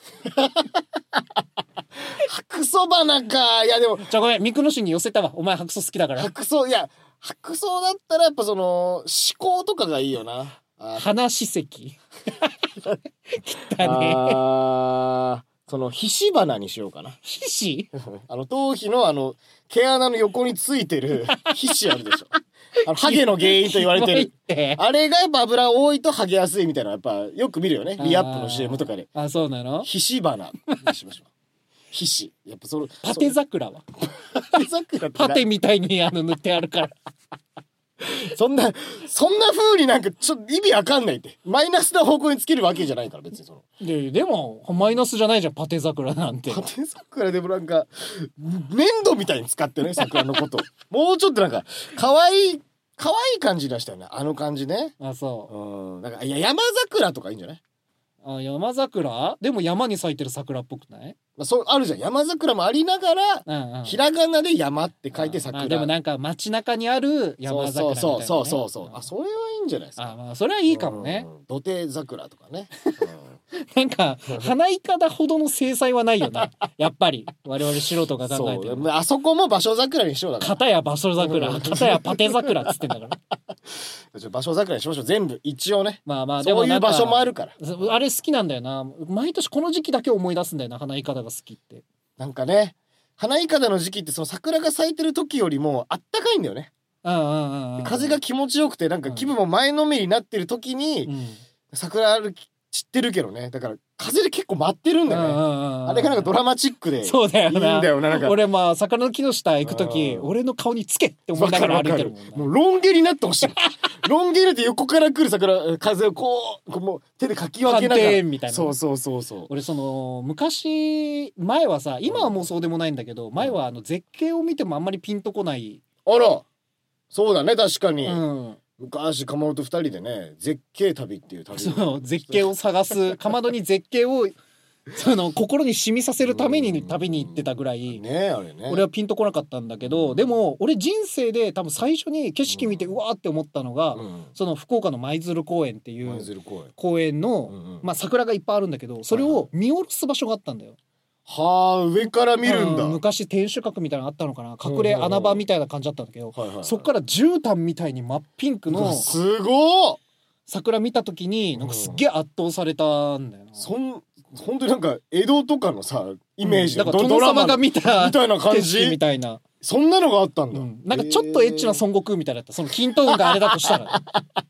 白素花か。いやでもじゃあごめん、三国市に寄せたわ。お前白素好きだから。 白素、いや白素だったらやっぱその思考とかがいいよな。 花史跡きたね。 あ、その皮脂花にしようかな。 皮脂あの頭皮のあの毛穴の横についてる皮脂あるでしょ。あのハゲの原因と言われてるあれがやっぱ油多いとハゲやすいみたいな、やっぱよく見るよね、リアップの シーエム とかで。 あ、そうなの。 皮脂花にしましょう。皮脂、やっぱそのパテ桜はパテ桜ってパテみたいにあの塗ってあるからそんなそんな風になんかちょっと意味わかんないって、マイナスな方向につけるわけじゃないから別に。そのででもマイナスじゃないじゃん、パテ桜なんて。 パテ桜でもなんか粘土みたいに使ってね、桜のこともうちょっとなんか可愛い可愛い感じ出したよね、あの感じね。 あ、そう、 うん、なんかいや山桜とかいいんじゃない？ あ、山桜でも山に咲いてる桜っぽくない？ まあ、そうあるじゃん、山桜もありながら、うんうん、ひらがなで山って書いて桜。 あ、でもなんか街中にある山桜みたいな、ね、 そうそうそうそうそう、あ、それはいいんじゃないですか。 あ、まあそれはいいかもね。 土手桜とかね、 うん、なんか花いかだほどの精細はないよなやっぱり我々素人が考えてる。 そう、あそこも場所桜にしようだから。 片や場所桜、片やパテ桜っつってんだから場所桜にしましょう、全部一応ね。 まあまあ、 でもそういう場所もあるから。 あれ好きなんだよな、毎年この時期だけ思い出すんだよな、花いかだが好きって。 なんかね、花いかだの時期ってその桜が咲いてる時よりもあったかいんだよね。風が気持ちよくてなんか気分も前のめりになってる時に、うん、桜ある散ってるけどね、だから風で結構舞ってるんだよね。あれがなんかドラマチックでいいんだよな。よな、なんか俺まあ桜の木の下行く時俺の顔につけって思いながら歩いてるもんな。 もうロン毛になってほしいロン毛になって横から来る桜風をこう、こうもう手でかき分けながらみたいな。そうそうそうそう。 俺その昔前はさ、今はもうそうでもないんだけど、前はあの絶景を見てもあんまりピンとこない。 あら、そうだね、確かに、うん、昔かまどとふたりでね、絶景旅っていう旅、 そう絶景を探すかまどに絶景をその心に染みさせるために旅に行ってたぐらい、 ね、あれね、 俺はピンとこなかったんだけど、でも俺人生で多分最初に景色見てうわーって思ったのが、うん、その福岡の舞鶴公園っていう公園の、うんうん、まあ桜がいっぱいあるんだけど、それを見下ろす場所があったんだよ。 はあ、上から見るんだ、うん、 昔天守閣みたいなのあったのかな、隠れ穴場みたいな感じだったんだけど、はいはいはい、そっから絨毯みたいに真っピンクのすごー桜見た時になんかすっげえ圧倒されたんだよな、うん、 そん本当になんか江戸とかのさイメージ、 うん、だから殿様が見たみたいな感じみたいな、 そんなのがあったんだ、うん、 なんかちょっとエッチな孫悟空みたいだった、その均等運があれだとしたら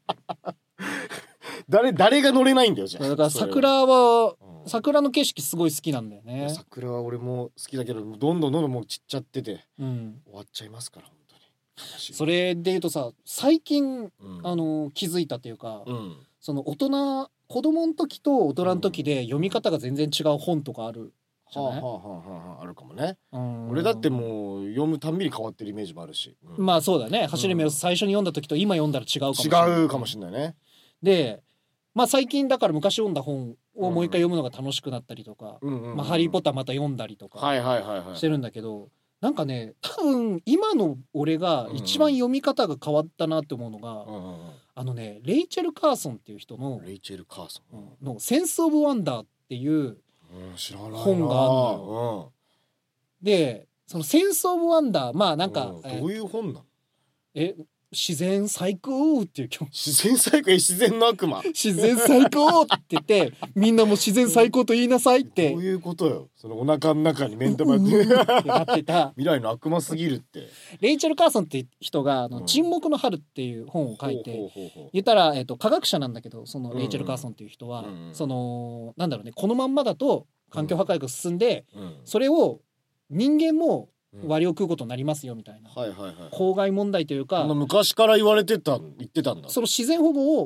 誰誰が乗れないんだよじゃあ。 だから桜は桜の景色すごい好きなんだよね。 桜は俺も好きだけど、どんどんどんどんもう散っちゃってて、うん、終わっちゃいますから本当に。 それでいうとさ、最近、うん、あの気づいたというか、うん、その大人子供の時と大人の時で読み方が全然違う本とかあるじゃない？はあはあはあ、あるかもね。俺だってもう読むたんびに変わってるイメージもあるし、 うん、まあそうだね。走れメロス最初に読んだ時と今読んだら違うかもしれない。 違うかもしれないね。 で、まあ最近だから昔読んだ本をもう一回読むのが楽しくなったりとか、まあハリーポッターまた読んだりとかしてるんだけど、なんかね、多分今の俺が一番読み方が変わったなって思うのが、うんうん、あのね、レイチェル・カーソンっていう人のレイチェル・カーソンのセンス・オブ・ワンダーっていう本があるのよ。で、そのセンス・オブ・ワンダー、まあなんか、 どういう本なの？ え自然最高っていう曲。 自然最高、自然の悪魔。 自然最高って言ってみんなも自然最高と言いなさいって。 どういうことよ。そのお腹の中に目ん玉ってなってた未来の悪魔すぎるって。 レイチェル・カーソンって人があの、うん、沈黙の春っていう本を書いて、言ったら、えーと、科学者なんだけど、そのレイチェル・カーソンっていう人は、うんうん、そのなんだろうね、このまんまだと環境破壊が進んで、うん、それを人間も割を食うことになりますよみたいな、はいはいはい、公害問題というか、 昔から言われてた言ってたんだ。 その自然保護を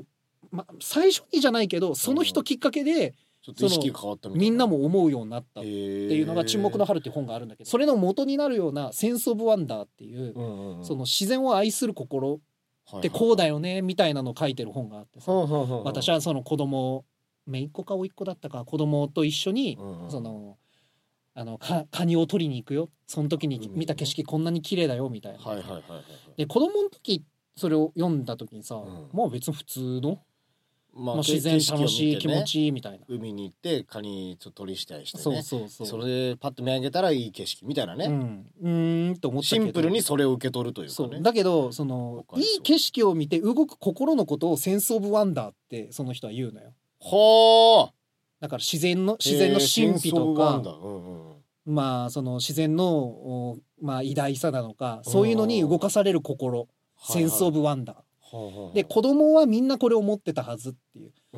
ま、最初にじゃないけどその人きっかけで、 ちょっと意識が変わったみたいな、 みんなも思うようになったっていうのが沈黙の春っていう本があるんだけど、それの元になるようなセンスオブワンダーっていう、うんうんうん、その自然を愛する心ってこうだよねみたいなのを書いてる本があってさ、はいはいはいはい、私はその子供姪っ子か甥っ子だったか子供と一緒に、うんうん、そのあのかカニを取りに行くよ、その時に見た景色こんなに綺麗だよみたいな、はいはいはいはい、で子供の時それを読んだ時にさ、うん、まあ別に普通の、まあ、自然楽しい、ね、気持ちいいみたいな、 海に行ってカニちょっと取りしたりしてね、 そうそうそう、 それでパッと見上げたらいい景色みたいなね、うん、うーんと思ったけどシンプルにそれを受け取るというかね。 そうだけどそのいい景色を見て動く心のことをセンスオブワンダーってその人は言うのよ。 ほー、 だから自然の自然の神秘とか、うんうん、まあその自然のまあ偉大さなのか、そういうのに動かされる心、センスオブワンダー、はいはい、で子供はみんなこれを持ってたはずっていう、うん、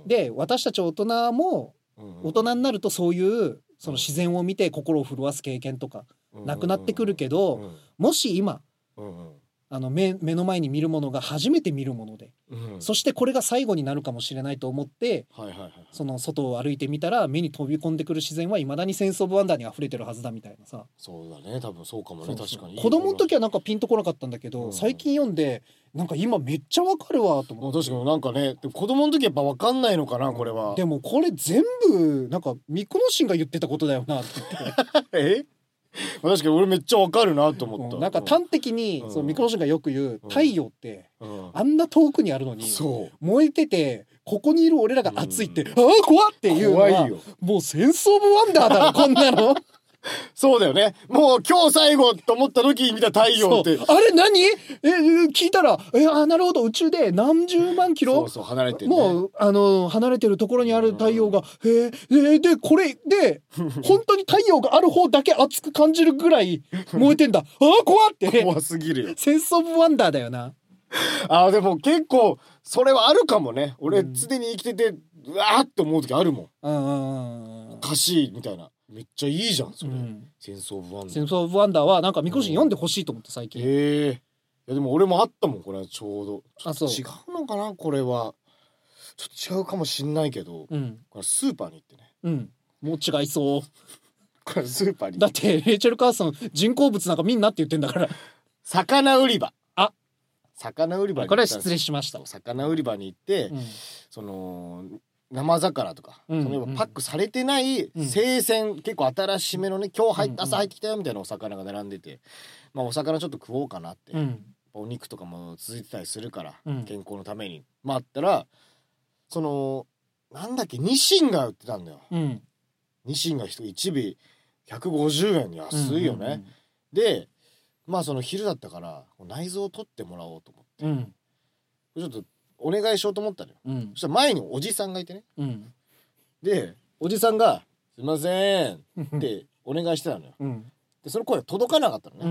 で私たち大人も大人になるとそういうその自然を見て心を震わす経験とかなくなってくるけど、うんうん、もし今、うんうん、あの 目, 目の前に見るものが初めて見るもので、うん、そしてこれが最後になるかもしれないと思って、はいはいはい、その外を歩いてみたら目に飛び込んでくる自然はいまだにセンスオブワンダーに溢れてるはずだみたいなさ。 そうだね、多分そうかもね。そうそう、確かに子供の時はなんかピンとこなかったんだけど、うん、最近読んでなんか今めっちゃわかるわと思って。 確かになんかね、でも子供の時やっぱわかんないのかなこれは。 でもこれ全部なんかミコノシンが言ってたことだよなって言ってえ確かに俺めっちゃわかるなと思った、 うん、なんか端的に、うん、そのミコノシンがよく言う、うん、太陽って、うん、あんな遠くにあるのに、そう燃えててここにいる俺らが熱いって、うん、ああ怖っていうのは怖いよ。もうセンスオブワンダーだろこんなのそうだよね。もう今日最後と思った時に見た太陽ってあれ何え聞いたらえあなるほど宇宙で何十万キロそうそう離れてる、ね、 もうあの離れてるところにある太陽が、うん、へえでこれで本当に太陽がある方だけ熱く感じるぐらい燃えてんだああ怖って怖すぎるよ。 センスオブワンダーだよな。 あでも結構それはあるかもね。俺常に生きててうわーって思う時あるもん。うんおかしいみたいな。めっちゃいいじゃんそれ、うん、センスオブワンダー。 センスオブワンダーはなんかミコシン読んでほしいと思って最近。 へえ。いやでも俺もあったもんこれはちょうど。 あそう違うのかなこれは。ちょっと違うかもしんないけど、うん、これスーパーに行ってね。 うん。もう違いそう。 これスーパーに。 だってレイチェル・カーソン人工物なんか見んなって言ってんだから。 魚売り場。 あ。 魚売り場に行った。 これは失礼しました。 魚売り場に行って、うん、その。生魚とか、うんうん、そのパックされてない生鮮、うん、結構新しめのね今日入った、朝入ってきたよみたいなお魚が並んでて、まあお魚ちょっと食おうかなって、うん、お肉とかも続いてたりするから、うん、健康のためにまああったらそのなんだっけニシンが売ってたんだよ、うん、ニシンがいち尾ひゃくごじゅうえん安いよね、うんうんうん、でまあその昼だったから内臓を取ってもらおうと思って、うん、ちょっとお願いしようと思ったのよ、うん、そしたら前におじさんがいてね、うん、でおじさんが「すいません」ってお願いしてたのよ、うん、でその声届かなかったのね、うんうんうん、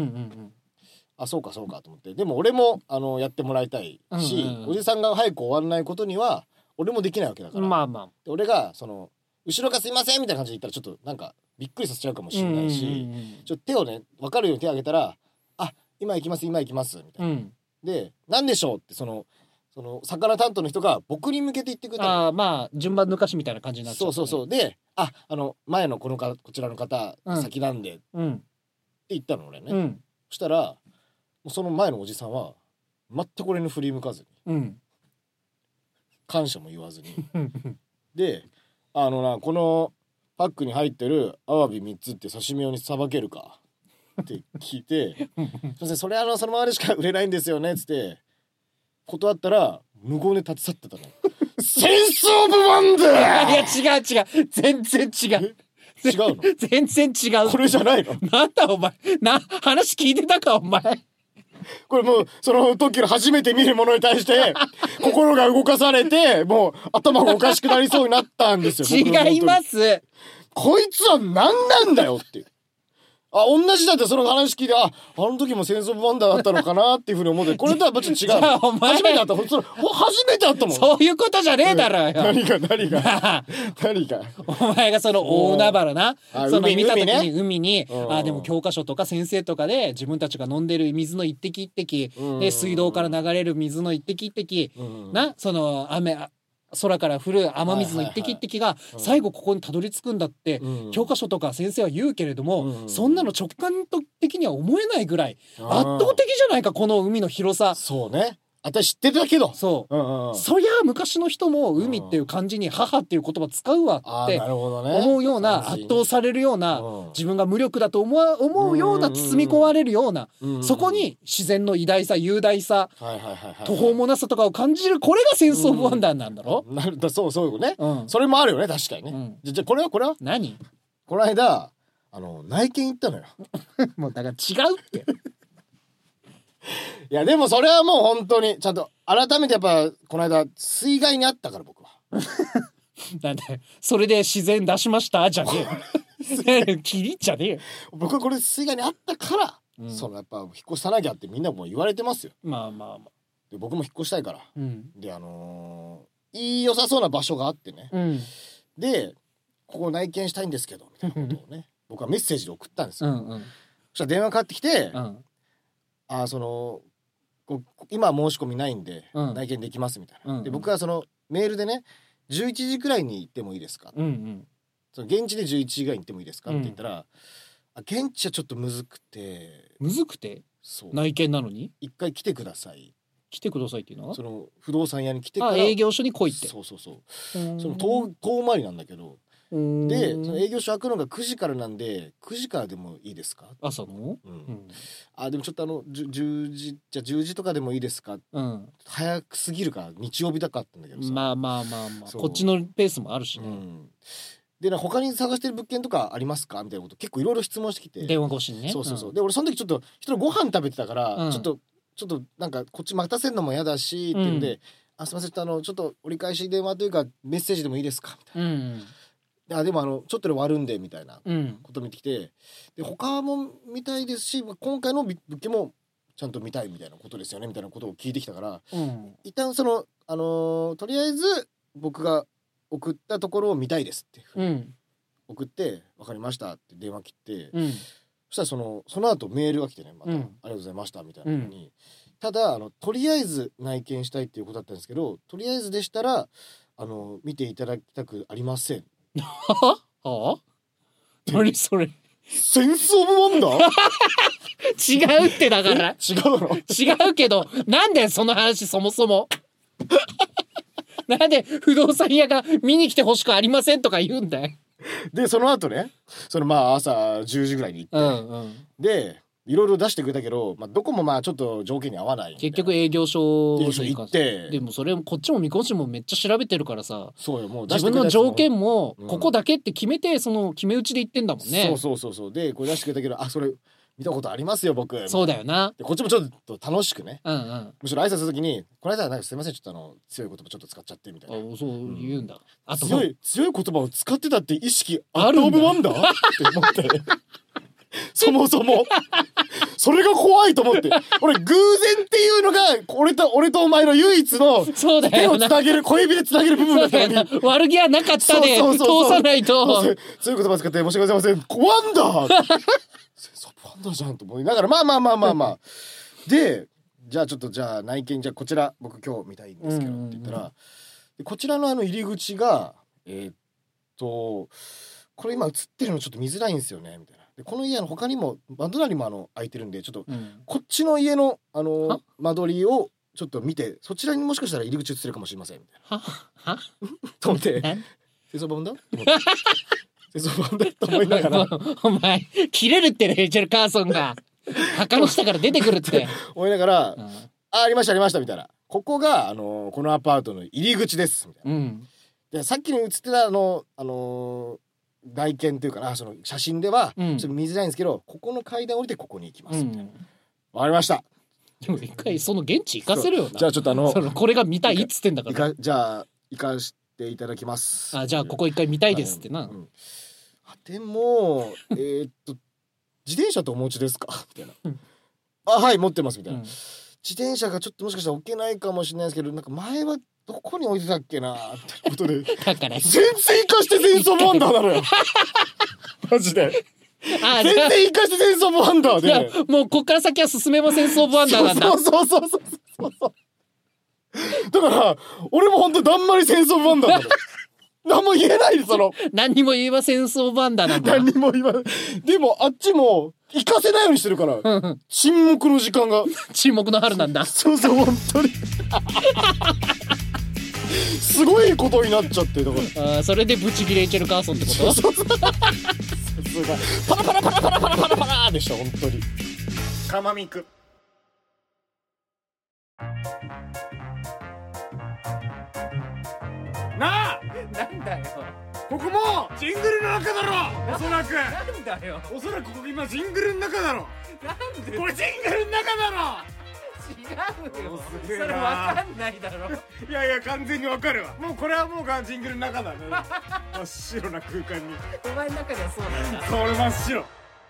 あそうかそうかと思って、でも俺もあのやってもらいたいし、うんうんうん、おじさんが早く終わんないことには俺もできないわけだから、まあまあ、で俺がその後ろがすいませんみたいな感じで言ったらちょっとなんかびっくりさせちゃうかもしれないし、うんうんうん、ちょっと手をね分かるように手を挙げたら「あ今行きます今行きます」みたいな、うん、で何でしょうってそのその魚担当の人が僕に向けて言ってくれたの。 あまあ順番抜かしみたいな感じになっちゃう、ね、 そうそうそうでああの前のこのかこちらの方、うん、先なんで、うん、って言ったの俺ね、うん、そしたらもうその前のおじさんは全く俺に振り向かずに、うん、感謝も言わずにであのなこのパックに入ってるアワビみっつって刺身用にさばけるかって聞いてそしてそれあのそのままでしか売れないんですよねっつって断ったら無言で立ち去ってたのセンスオブワンダー。 いや違う違う全然違う違うの全然違う。 これじゃないの。 なんだお前な話聞いてたかお前。 これもうその時の初めて見るものに対して心が動かされてもう頭がおかしくなりそうになったんですよ。 違います。 こいつは何なんだよってあ同じだってその話聞いてああの時もセンスオブワンダーだったのかなっていうふうに思ってこれとはちょっと違うお前初めて会ったそれ初めて会ったもんそういうことじゃねえだろよ何が何が何がお前がその大海原なその見た時に海に、 ね、 あでも教科書とか先生とかで自分たちが飲んでる水の一滴一滴で水道から流れる水の一滴一滴なその雨空から降る雨水の一滴一滴が最後ここにたどり着くんだって教科書とか先生は言うけれどもそんなの直感的には思えないぐらい圧倒的じゃないかこの海の広さ。 そうね私知ってたけどそう、うんうん、そりゃ昔の人も海っていう漢字に母っていう言葉使うわって思うような圧倒されるような自分が無力だと思う、思うような包み込まれるようなそこに自然の偉大さ雄大さ途方もなさとかを感じるこれがセンスオブワンダーなんだろ。 なるだそうそうね、うん、それもあるよね確かにね、うん、じゃじゃこれはこれは何この間あの内見行ったのよもうだから違うっていやでもそれはもう本当にちゃんと改めてやっぱこの間水害にあったから僕はなんでそれで自然出しましたじゃねえよキリじゃねえよ僕はこれ水害にあったから、うん、そのやっぱ引っ越さなきゃってみんなも言われてますよ。 まあまあまあで僕も引っ越したいから、 うん、 であのー、いい良さそうな場所があってね、 うん、でここ内見したいんですけどみたいなことをね僕はメッセージで送ったんですよ、 うんうん、 そしたら電話かかってきて、 うん、 あそのこ今申し込みないんで、うん、内見できますみたいな、うんうん、で僕はそのメールでねじゅういちじくらいに行ってもいいですか、 うんうん、 その現地でじゅういちじぐらいに行ってもいいですか、うん、って言ったらあ現地はちょっとむずくてむずくてそう内見なのに一回来てください来てくださいっていうのはその不動産屋に来てからあ営業所に来いってそうそうそうその遠遠回りなんだけどでその営業所開くのがくじからなんでくじからでもいいですか朝の、うんうん、あでもちょっとあのじゅうじじゃあじゅうじとかでもいいですか、 うん、 早くすぎるから日曜日だかったんだけどさまあまあまあまあこっちのペースもあるしね、うん、 でな他に探してる物件とかありますかみたいなこと結構いろいろ質問してきて電話越しにねそうそうそう、うん、で俺その時ちょっと一人ご飯食べてたから、うん、ちょっとちょっとなんかこっち待たせるのも嫌だしっていうんで、うん、あすいませんちょっとあのちょっと折り返し電話というかメッセージでもいいですかみたいな、うんあでもあのちょっとで終わるんでみたいなこと見てきて、うん、で他も見たいですし今回の物件もちゃんと見たいみたいなことですよねみたいなことを聞いてきたから、 うん、 一旦その、あのー、とりあえず僕が送ったところを見たいですっていうふうに送って、うん、分かりましたって電話切って、 うん、 そしたらそのその後メールが来てねまた、うん、ありがとうございましたみたいなのに、うん、ただあのとりあえず内見したいっていうことだったんですけどとりあえずでしたらあの見ていただきたくありませんはあ何それセンスオブワンダー違うってだから違うの違うけどなんでその話そもそもなんで不動産屋が見に来てほしくありませんとか言うんだよでその後ねそのまあ朝じゅうじぐらいに行って、 うんうん、 でいろいろ出してくれたけど、まあ、どこもまあちょっと条件に合わない結局営業所行ってでもそれこっちもみこしもめっちゃ調べてるからさそうよもう自分の条件もここだけって決めて、うん、その決め打ちで言ってんだもんねそうそうそうそうでこれ出してくれたけどあそれ見たことありますよ僕そうだよなでこっちもちょっと楽しくね、 うんうん、 むしろ挨拶するときにこの間なんかすいませんちょっとあの強い言葉ちょっと使っちゃってみたいなあそう言うんだ、うん、あと強い強い言葉を使ってたって意識あるオブワンダーって思ってそもそもそれが怖いと思って俺偶然っていうのが俺と俺とお前の唯一の手をつなげる小指でつなげる部分だったのに悪気はなかったで通さないと強い言葉使って申し訳ございませんワンダーそうワンダーじゃんと思いながらまあまあまあまあまあでじゃあちょっとじゃあ内見じゃあこちら僕今日見たいんですけどって言ったらでこちらのあの入り口がえー、っとこれ今映ってるのちょっと見づらいんですよねみたいなでこの家の他にも間取りもあの開いてるんでちょっと、うん、こっちの家のあの間取りをちょっと見てそちらにもしかしたら入り口映ってるかもしれませんみたいなははと思って清掃版だ清掃版だと思いながらお前切れるってレイチェル・カーソンが墓の下から出てくるって思いながら、うん、あありましたありましたみたいなここがあのこのアパートの入り口ですみたいな、 うん、 でさっきに映ってたあのあの外見というかなその写真ではちょっと見づらいんですけど、うん、ここの階段降りてここに行きますみたいな、うん、わかりましたでも一回その現地行かせるよなじゃあちょっとあのそのこれが見たいっつってんだからじゃあ行かしていただきますあじゃあここ一回見たいですってな、 うん、でもえー、っと自転車ってお持ちですかみたいな、うん、あはい持ってますみたいな、うん、自転車がちょっともしかしたら置けないかもしれないですけどなんか前はどこに置いてたっけなってことでだから全然生かしてセンスオブワンダーなのよマジであ全然生かしてセンスオブワンダーで、ね、 もうこっから先は進めませんセンスオブワンダーなんだそうそうそうそうそうそうだから俺も本当だんまりセンスオブワンダーなの何も言えないその何にも言えませんセンスオブワンダーなんだ何にも言わないでもあっちも行かせないようにしてるから沈黙の時間が沈黙の春なんだそうそう本当にすごいことになっちゃってだからあそれでブチギレイチェルカーソンってことそうそうそうパラパラパラパラパラパラパラでした本当にかまみくなあなんだよここもジングルの中だろおそらくなんだよおそらくここ今ジングルの中だろなんでこれジングルの中だろ違うよそれ分かんないだろいやいや完全に分かるわもうこれはもうジングルの中だね真っ白な空間にお前の中ではそうなんだそれ真っ白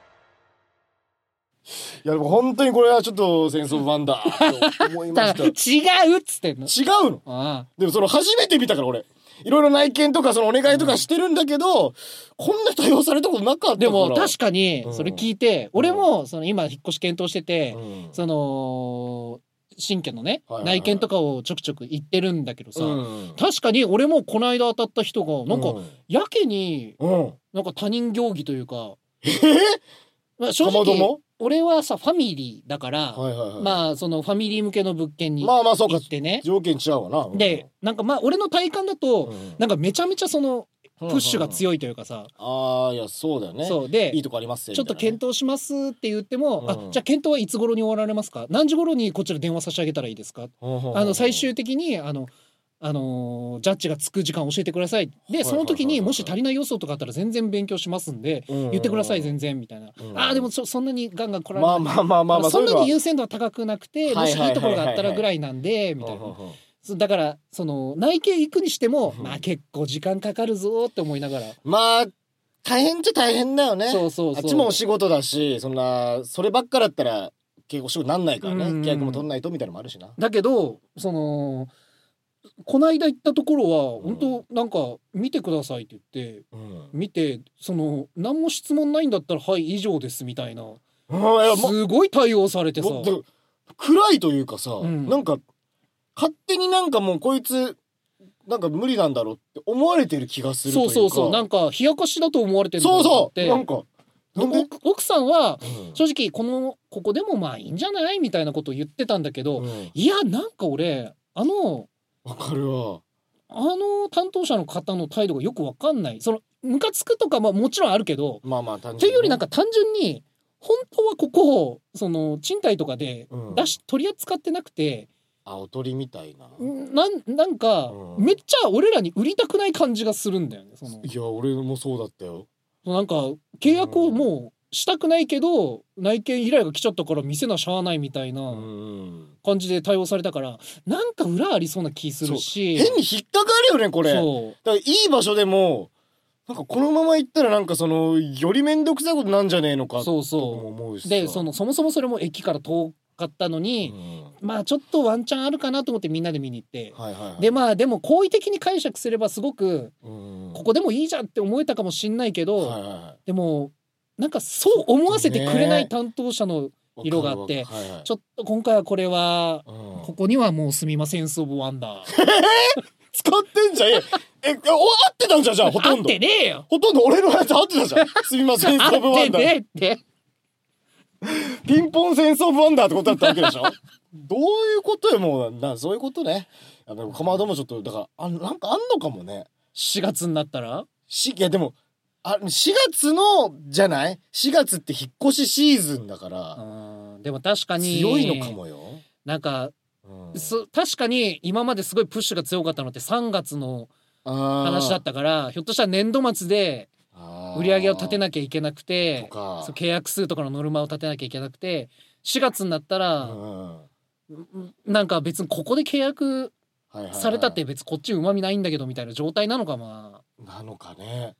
いやでも本当にこれはちょっとセンスオブワンダーと思いました違うっつってんの違うのああでもその初めて見たから俺いろいろ内見とかそのお願いとかしてるんだけど、うん、こんな対応されたことなかったからでも確かにそれ聞いて、うん、俺もその今引っ越し検討してて、うん、その新居のね、はいはいはい、内見とかをちょくちょく行ってるんだけどさ、うん、確かに俺もこの間当たった人がなんかやけになんか他人行儀というか、 えーまあ、正直俺はさファミリーだから、はいはいはい、まあそのファミリー向けの物件に行ってね、まあまあそうか条件違うわな、 うん、でなんかまあ俺の体感だと、うん、なんかめちゃめちゃそのプッシュが強いというかさ、 うんうん、ああいやそうだよねそうでいいとこありますよ、ね、 ちょっと検討しますって言っても、うん、あじゃあ検討はいつ頃に終わられますか何時頃にこちら電話差し上げたらいいですか、うん、あの最終的にあのあのー、ジャッジがつく時間教えてくださいでその時にもし足りない要素とかあったら全然勉強しますんで言ってください全然みたいな、うん、あーでも そ, そんなにガンガン来られない、まあまあまあまあ、まあ、そんなに優先度は高くなくてもしいいところがあったらぐらいなんでみたいなだからその内見行くにしても、うん、まあ結構時間かかるぞって思いながらまあ大変っちゃ大変だよねそうそうそうあっちもお仕事だしそんなそればっかだったら結構仕事なんないからね、うん、契約も取んないとみたいなのもあるしなだけどそのこの間行ったところは本当なんか見てくださいって言って、うん、見てその何も質問ないんだったらはい以上ですみたいな、すごい対応されてさ暗いというかさ、うん、なんか勝手になんかもうこいつなんか無理なんだろうって思われてる気がするというかそうそうそうなんか冷やかしだと思われてるそうそうなんか奥さんは正直このここでもまあいいんじゃないみたいなことを言ってたんだけど、うん、いやなんか俺あのわかるわあの担当者の方の態度がよくわかんないそのムカつくとかももちろんあるけどまあまあ単純に、ね、っていうよりなんか単純に本当はここをその賃貸とかで出し、うん、取り扱ってなくてあおとりみたいななんなんか、うん、めっちゃ俺らに売りたくない感じがするんだよねそのいや俺もそうだったよなんか契約をもうしたくないけど内見依頼が来ちゃったから店なしゃあないみたいな感じで対応されたからなんか裏ありそうな気するし変に引っかかるよねこれそうだからいい場所でもなんかこのまま行ったらなんかそのより面倒くさいことなんじゃねえのかそうそうと思うしでそのそもそもそれも駅から遠かったのに、うん、まあちょっとワンチャンあるかなと思ってみんなで見に行って、はいはいはい、でまあでも好意的に解釈すればすごく、うん、ここでもいいじゃんって思えたかもしんないけど、はいはいはい、でもなんかそう思わせてくれない担当者の色があって、はいはい、ちょっと今回はこれは、うん、ここにはもうすみませんスオブワンダー使ってんじゃんええ合ってたんじゃんじゃあほとんど合ってねえよほとんど俺のやつ合ってたじゃんすみませんスオブワンダー合ってねえってピンポンセンスオブワンダーってことだったわけでしょどういうことよもうなそういうことねかまどもちょっとだからあなんかあんのかもねしがつになったらしいやでもあしがつのじゃないしがつって引っ越しシーズンだからうんでも確かに強いのかもよなんか、うん、確かに今まですごいプッシュが強かったのってさんがつの話だったからひょっとしたら年度末で売り上げを立てなきゃいけなくてそう契約数とかのノルマを立てなきゃいけなくてしがつになったら、うん、なんか別にここで契約されたって別にこっちうまみないんだけどみたいな状態なのかまあなのかね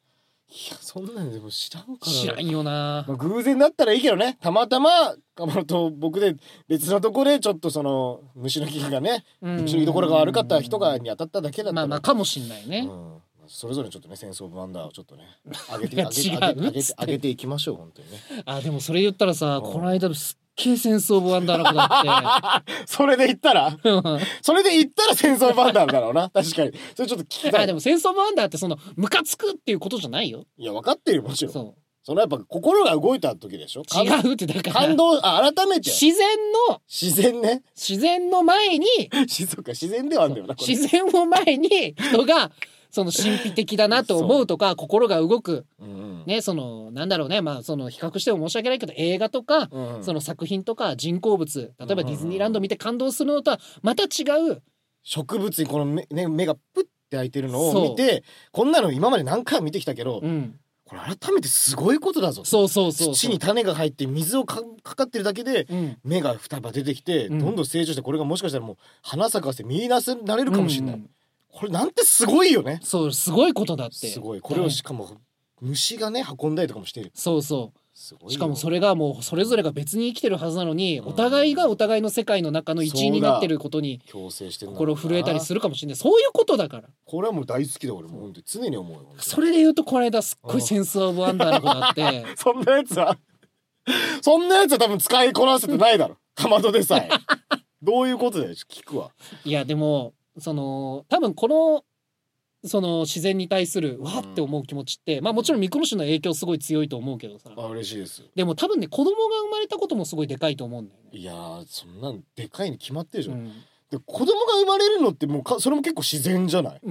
いやそんなんでも知らんから知らんよな、 まあ、偶然だったらいいけどね、たまたまかまどと僕で別のところでちょっとその虫の木がね、虫の木どころが悪かった人がに当たっただけだったらまあまあかもしんないね、うん、 それぞれちょっとねセンスオブワンダーをちょっとね上げて上げて上げて上げていきましょう本当にね。 あでもそれ言ったらさ、この間すっげえセンスオブワンダーな子だってそれで言ったらそれで言ったらセンスオブワンダーだろうな確かにそれちょっと聞きたい。 あでもセンスオブワンダーってそのムカつくっていうことじゃないよ。 いや分かってるよもちろん。そうそのやっぱ心が動いた時でしょ。 違うってだから感動あ改めて自然の自然ね自然の前にそうか自然ではあるんだよな。 自然を前に人がその神秘的だなと思うとか心が動く、うん、ねそのなんだろうねまあその比較しても申し訳ないけど映画とか、うん、その作品とか人工物例えばディズニーランド見て感動するのとはまた違う植物にこの 目,、ね、目がプッて開いてるのを見てこんなの今まで何回も見てきたけど、うん、これ改めてすごいことだぞ。 そうそうそうそう土に種が入って水を か, かかってるだけで、うん、芽が双葉出てきて、うん、どんどん成長してこれがもしかしたらもう花咲かせて見出せなれるかもしれない、うんうん、これなんてすごいよね。 そうすごいことだってすごいこれをしかも虫がね運んだりとかもしてる。 そうそうすごいしかもそれがもうそれぞれが別に生きてるはずなのに、うん、お互いがお互いの世界の中の一員になってることに心震えたりするかもしれない。そういうことだからこれはもう大好きだ俺もう本当に常に思うよ。 それで言うとこの間すっごいセンスオブワンダーな子だってそんなやつはそんなやつは多分使いこなせてないだろかまどでさえどういうことだよ聞くわ。 いやでもその多分このその自然に対するわって思う気持ちって、うん、まあもちろんミクロ氏の影響すごい強いと思うけどさ。 あ嬉しいです。 でも多分ね子供が生まれたこともすごいでかいと思うんだよね。 いやーそんなんでかいに決まってるじゃん、うん、で子供が生まれるのってもうかそれも結構自然じゃない、うん、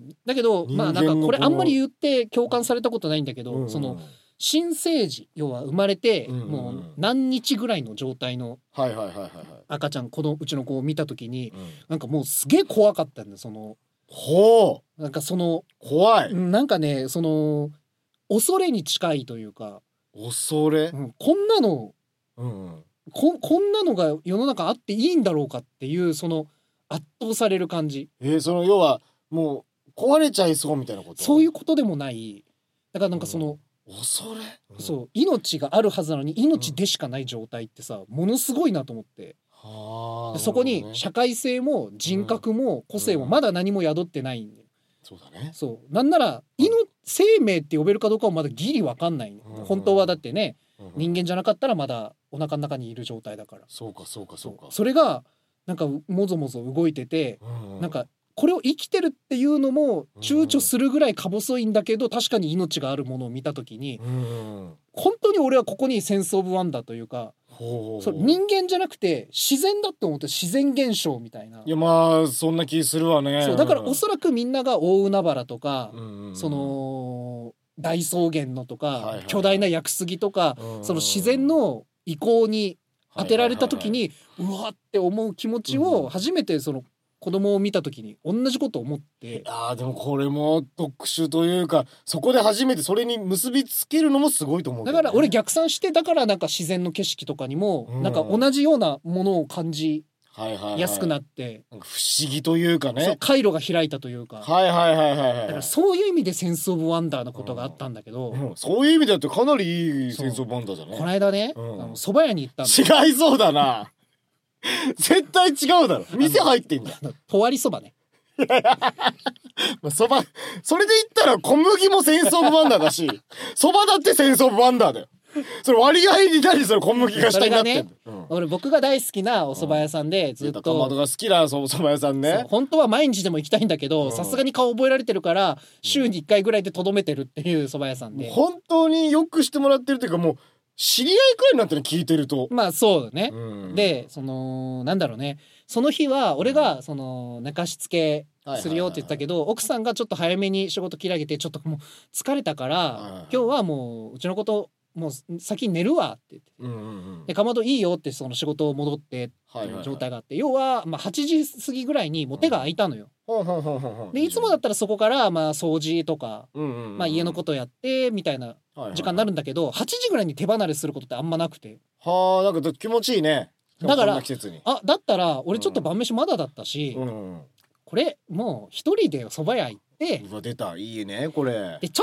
だけどまあなんかこれあんまり言って共感されたことないんだけど、うんうん、その新生児要は生まれてもう何日ぐらいの状態の赤ちゃんこのうちの子を見た時に、うん、なんかもうすげえ怖かったんだよそのほうなんかその怖いなんかねその恐れに近いというか恐れ、 うん、こんなの、うんうん、こ, こんなのが世の中あっていいんだろうかっていうその圧倒される感じ。 えー、その要はもう壊れちゃいそうみたいなこと。 そういうことでもないだからなんかその、 うん、恐れ、 うん、そう命があるはずなのに命でしかない状態ってさ、うん、ものすごいなと思って。はあ、そこに社会性も人格も個性もまだ何も宿ってないんで、うん、 そうだね。 そうなんなら命、うん、生命って呼べるかどうかはまだギリ分かんない、うん、本当はだってね、うん、人間じゃなかったらまだお腹の中にいる状態だから。 そうかそうかそうか。 それがなんかもぞもぞ動いてて、うん、なんかこれを生きてるっていうのも躊躇するぐらいか細いんだけど、確かに命があるものを見た時に、うん、本当に俺はここにセンスオブワンダーというか、それ人間じゃなくて自然だって思って自然現象みたいな。 いやまあそんな気するわね。 そうだからおそらくみんなが大海原とか、うん、その大草原のとか、はいはいはい、巨大な屋久杉とか、うん、その自然の意向に当てられた時に、はいはいはいはい、うわって思う気持ちを初めてその子供を見た時に同じことを思って、 あーでもこれも特殊というかそこで初めてそれに結びつけるのもすごいと思う、ね、 だから俺逆算してだからなんか自然の景色とかにもなんか同じようなものを感じやすくなって、はいはいはい、 なんか不思議というかね、そう回路が開いたというか、 はいはいはいはい、はい、 だからそういう意味でセンスオブワンダーなことがあったんだけど、 うんうん、そういう意味だとかなりいいセンスオブワンダーじゃない。 この間ね、うん、あの蕎麦屋に行ったんだ。違いそうだな絶対違うだろ。店入ってんじゃん。 とわりそばね。 まあ、そばそれで言ったら小麦もセンスオブワンダーだしそばだってセンスオブワンダーだよ。それ割合に何それ小麦が下になってんの、ね、うん、俺僕が大好きなお蕎麦屋さんでずっと、 かまどが好きなお蕎麦屋さんね。 本当は毎日でも行きたいんだけどさすがに顔覚えられてるから週にいっかいぐらいでとどめてるっていう蕎麦屋さんで、 本当によくしてもらってるっていうかもう知り合いくらいになってるの聞いてるとまあそうだね、うん、でそのなんだろうねその日は俺がその寝かしつけするよって言ったけど、奥さんがちょっと早めに仕事切り上げてちょっともう疲れたから、はいはいはい、今日はもううちのこともう先に寝るわって言って、うんうんうん、でかまどいいよってその仕事を戻ってっていう状態があって、はいはいはい、要はまあはちじ過ぎぐらいにもう手が空いたのよ、うん、でいつもだったらそこからまあ掃除とか、うんうんうん、まあ、家のことやってみたいな時間になるんだけど、はいはいはい、はちじぐらいに手離れすることってあんまなくて、 はあなんか気持ちいいね。 だからあだったら俺ちょっと晩飯まだだったし、うんうんうん、これもう一人で蕎麦屋行ってうわ出たいいねこれでちょっと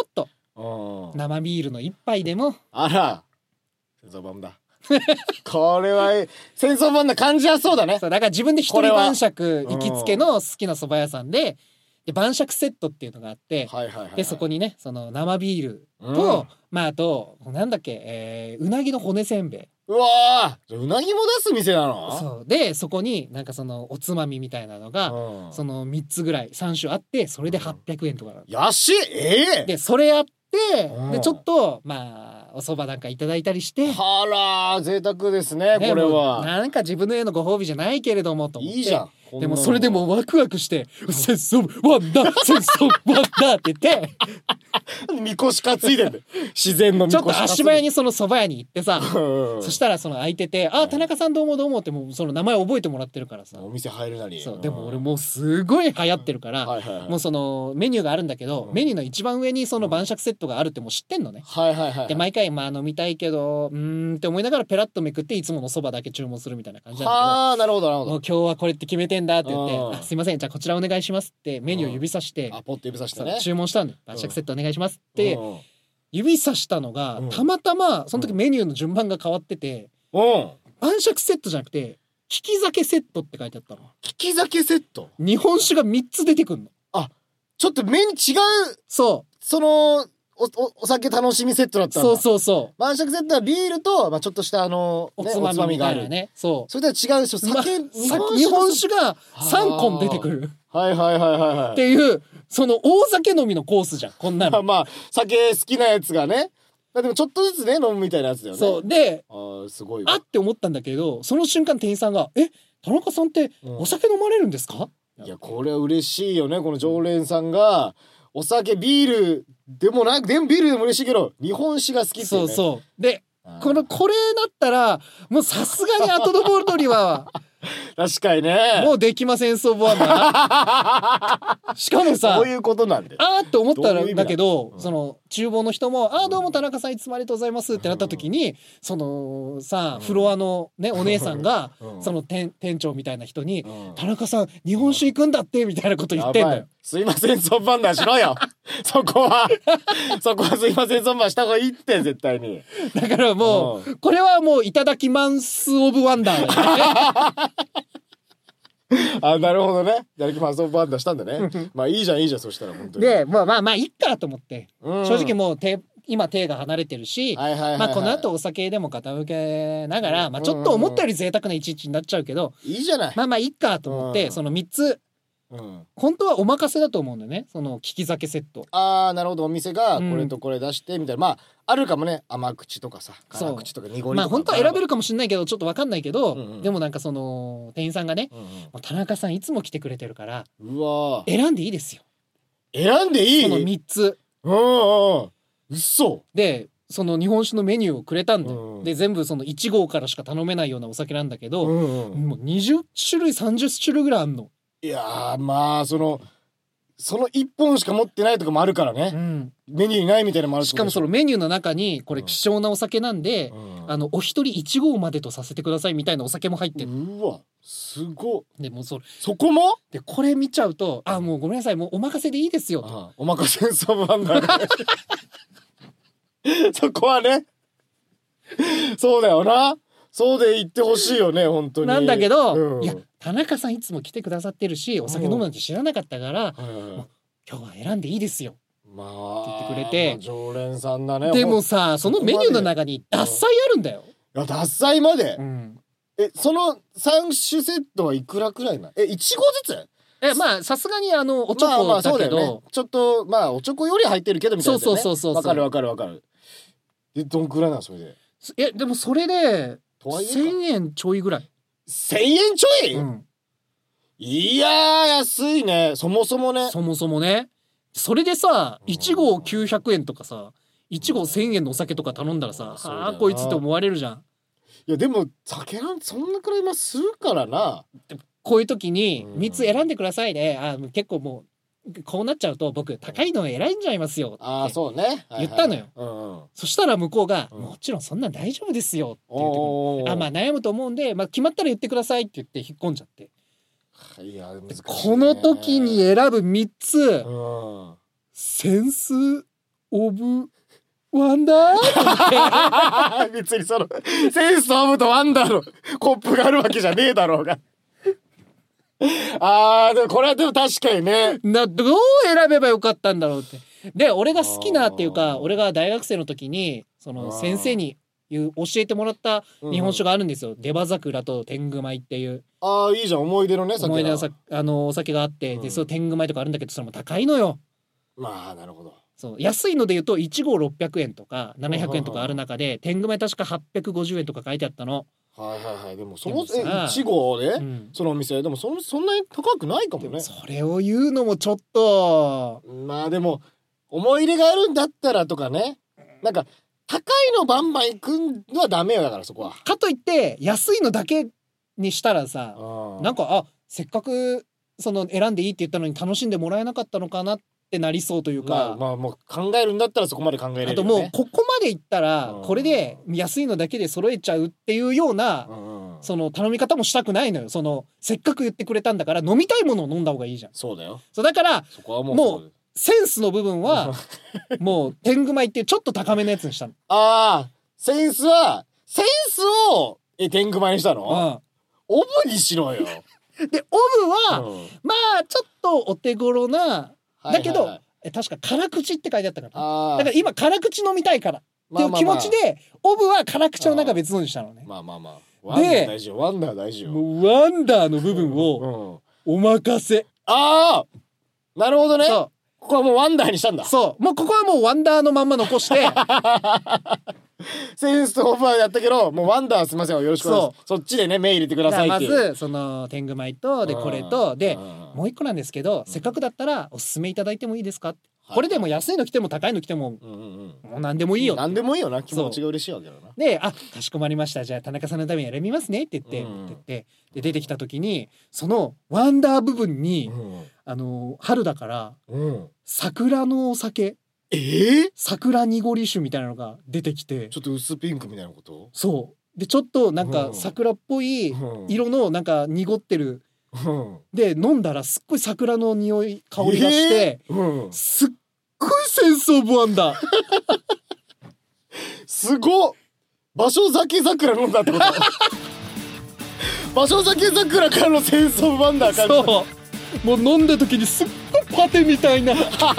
生ビールの一杯でも。 あら戦争版だこれは戦争版な感じはそうだね。 そうだから自分で一人晩酌行きつけの好きな蕎麦屋さんで、で晩酌セットっていうのがあって、はいはいはいはい、でそこにねその生ビールと、うん、まああとなんだっけ、えー、うなぎの骨せんべい。 うわーうなぎも出す店なの？ そうでそこになんかそのおつまみみたいなのが、うん、そのみっつぐらいさん種あってそれではっぴゃくえんとかなの、 うん、安いえー、 でそれやってで、うん、でちょっとまあお蕎麦なんかいただいたりして、 はら贅沢ですねこれは。 なんか自分のへのご褒美じゃないけれどもと思って。 いいじゃん。 でもそれでもワクワクして「戦争ワンダ戦争ワンダ」って言ってみこし担いでんだよ自然のみこし担いで。 ちょっと足早にその蕎麦屋に行ってさそしたらその空いてて「あ田中さんどうもどうも」ってもうその名前覚えてもらってるからさお店入るなり。 そうでも俺もうすごい流行ってるから、はいはいはい、もうそのメニューがあるんだけど、うん、メニューの一番上にその晩酌セットがあるってもう知ってんのね、 はいはいはい、 で毎回まあ飲みたいけどうーんって思いながらペラッとめくっていつもの蕎麦だけ注文するみたいな感じなんだけど、 はあなるほどなるほど、 もう今日はこれって決めてんだって言ってすいませんじゃあこちらお願いしますってメニュー指さして、 うん、あポッと指さしてね注文したんで晩酌セットお願いしますって、うん、指さしたのが、うん、たまたまその時メニューの順番が変わってて、うん、晩酌セットじゃなくて利き酒セットって書いてあったの。 利き酒セット日本酒がみっつ出てくんの。 あちょっとメニュー違う。 そうそのお, お, お酒楽しみセットだったんだ。 そうそうそう晩酌セットはビールと、まあ、ちょっとしたあの、ね、 おつまみがあるね。そうそれとは違うでしょ酒、ま、 日本 酒, 日本酒がさんこん出てくるはいはいはいはいはいっていうその大酒飲みのコースじゃんこんなのまあ酒好きなやつがねでもちょっとずつね飲むみたいなやつだよね。 そうであすごいあって思ったんだけどその瞬間店員さんが「え田中さんってお酒飲まれるんですか？ うん」いやこれは嬉しいよねこの常連さんがお酒ビールでもなくでもビールでも嬉しいけど日本酒が好きっていうね。 そうそうでこのこれだったらもうさすがに後のボルトリは確かにねもうできませんそうボアなしかもさそういうことなんであーって思ったんだけど、うん、その厨房の人も「あーどうも田中さんいつもありがとうございます」ってなった時に、うん、そのさ、うん、フロアのねお姉さんが、うん、その 店, 店長みたいな人に、うん「田中さん日本酒行くんだって」みたいなこと言ってんのよ。 すいませんそんばんだしろよそこはそこはすいませんそんばんした方がいいって絶対に。 だからもう、うん、これはもういただきますオブワンダーだよねあなるほどね。やる気マンソンバンダしたんだねまあいいじゃんいいじゃんそしたら本当に。 でまあまあまあいっかと思って、うん、正直もう手今手が離れてるし、はいはいはいはい、まあこの後お酒でも傾けながら、まあ、ちょっと思ったより贅沢な一日になっちゃうけど、 いいじゃない。 まあまあいっかと思って、うん、そのみっつ、うん、本当はお任せだと思うんだよねその利き酒セット。 ああなるほどお店がこれとこれ出してみたいな、うん、まああるかもね甘口とかさ辛口とか濁りとか。 まあ本当は選べるかもしれないけどちょっと分かんないけど、うんうん、でもなんかその店員さんがね、うんうん、もう田中さんいつも来てくれてるからうわ選んでいいですよ。 選んでいい？ そのみっつ。 うんうん嘘でその日本酒のメニューをくれたんだよ、うん、で全部そのいち号からしか頼めないようなお酒なんだけど、うんうん、もうにじゅっしゅるいさんじゅっしゅるいぐらいあんの。 いやまあそのそのいっぽんしか持ってないとかもあるからね、うん、メニューにないみたいなのもある。 しかもそのメニューの中にこれ希少なお酒なんで、うん、あのお一人いち号までとさせてくださいみたいなお酒も入ってる。 うわすごい。でもそそこもでこれ見ちゃうとあもうごめんなさいもうお任せでいいですよと。 ああお任せそうなんだねそこはねそうだよなそうで言ってほしいよね本当に。 なんだけど、うん、いや田中さんいつも来てくださってるしお酒飲むなんて知らなかったから、うん、今日は選んでいいですよ、まあ、って言ってくれて、 まあ、常連さんだね。 でもさそのメニューの中に獺祭あるんだよ、 うん、いや獺祭まで、うん、えそのさん種セットはいくらくらいなえいち号ずつえまあさすがにあのおちょこだけど、まあまあそうだよね、 ちょっとまあおちょこより入ってるけどみたいな、ね、 そうそうそうそうわかるわかるわかる。でどんくらいなのそれで。 えでもそれでせんえんちょいぐらい。 せんえんちょい、うん、いやー安いねそもそもね。 そもそもねそれでさいち号きゅうひゃくえんとかさいち号せんえんのお酒とか頼んだらさ、うん、ああこいつって思われるじゃん。 いやでも酒なんてそんなくらい今するからな。 こういう時にみっつ選んでくださいね、あ結構もうこうなっちゃうと僕高いの選んじゃいますよって言ったのよ、はいはいうんうん、そしたら向こうが、うん、もちろんそんなん大丈夫ですよって言ってくる。あまあ悩むと思うんで、まあ、決まったら言ってくださいって言って引っ込んじゃって、 いや難しいね、 この時に選ぶみっつ、うん、センスオブワンダー別にそのセンスオブとワンダーのコップがあるわけじゃねえだろうがあーでもこれはでも確かにねなどう選べばよかったんだろうって。で俺が好きなっていうか俺が大学生の時にその先生に教えてもらった日本酒があるんですよ、うん、出羽桜と天狗米っていう。 ああいいじゃん思い出のね思い出のさあのお酒があって、うん、でその天狗米とかあるんだけどそれも高いのよ。 まあなるほど。 そう安いので言うといちごうろっぴゃくえんとかななひゃくえんとかある中で天狗米確かはっぴゃくごじゅうえんとか書いてあったの。 はいはいはい。でもそのえいちごで、うん、そのお店でもそのそんなに高くないかもね。 それを言うのもちょっとまあでも思い入れがあるんだったらとかねなんか高いのバンバン行くのはダメよだからそこは。 かといって安いのだけにしたらさなんかあせっかくその選んでいいって言ったのに楽しんでもらえなかったのかなってなりそうというか、 まあ、まあもう考えるんだったらそこまで考えれるよね。 あともうここまでいったらこれで安いのだけで揃えちゃうっていうようなその頼み方もしたくないのよ。そのせっかく言ってくれたんだから飲みたいものを飲んだ方がいいじゃん。 そうだよ。 そうだからそこはもうもうセンスの部分はもう天狗米っていうちょっと高めのやつにしたの。 ああセンスはセンスをえ天狗米にしたの？うん、オブにしろよ。 でオブは、うん、まあちょっとお手頃なだけど、はいはいはい、え確か辛口って書いてあったからだから今辛口飲みたいからっていう気持ちで、まあまあまあ、オブは辛口をなんか別のにしたのね。 まあまあまあワンダー大事よワンダー大事よ。 もうワンダーの部分をお任せ。 ああなるほどね。そうここはもうワンダーにしたんだ。 そうもうここはもうワンダーのまんま残してセンスとオファーやったけどもうワンダーすいませんよろしくお願いします。そっちでね目入れてくださいっていう。 まずその天狗米とでこれとでもう一個なんですけどせっかくだったらおすすめいただいてもいいですかって、はい、これでも安いの来ても高いの来ても、うんうんうん、もう何でもいいよ。 何でもいいよな気持ちが嬉しいわけだな。 であかしこまりましたじゃあ田中さんのために選びますねって言って、うんうん、って言ってで出てきた時にそのワンダー部分に、うん、あの春だから、うん、桜のお酒えー、 桜濁り酒みたいなのが出てきてちょっと薄ピンクみたいなこと？ そうでちょっとなんか桜っぽい色のなんか濁ってる、うん、で飲んだらすっごい桜の匂い香りがして、えーうん、すっごいセンスオブワンダーすごっ場所酒桜飲んだってこと場所酒桜からのセンスオブワンダー感じ。 そうもう飲んだ時にすっごいパテみたいな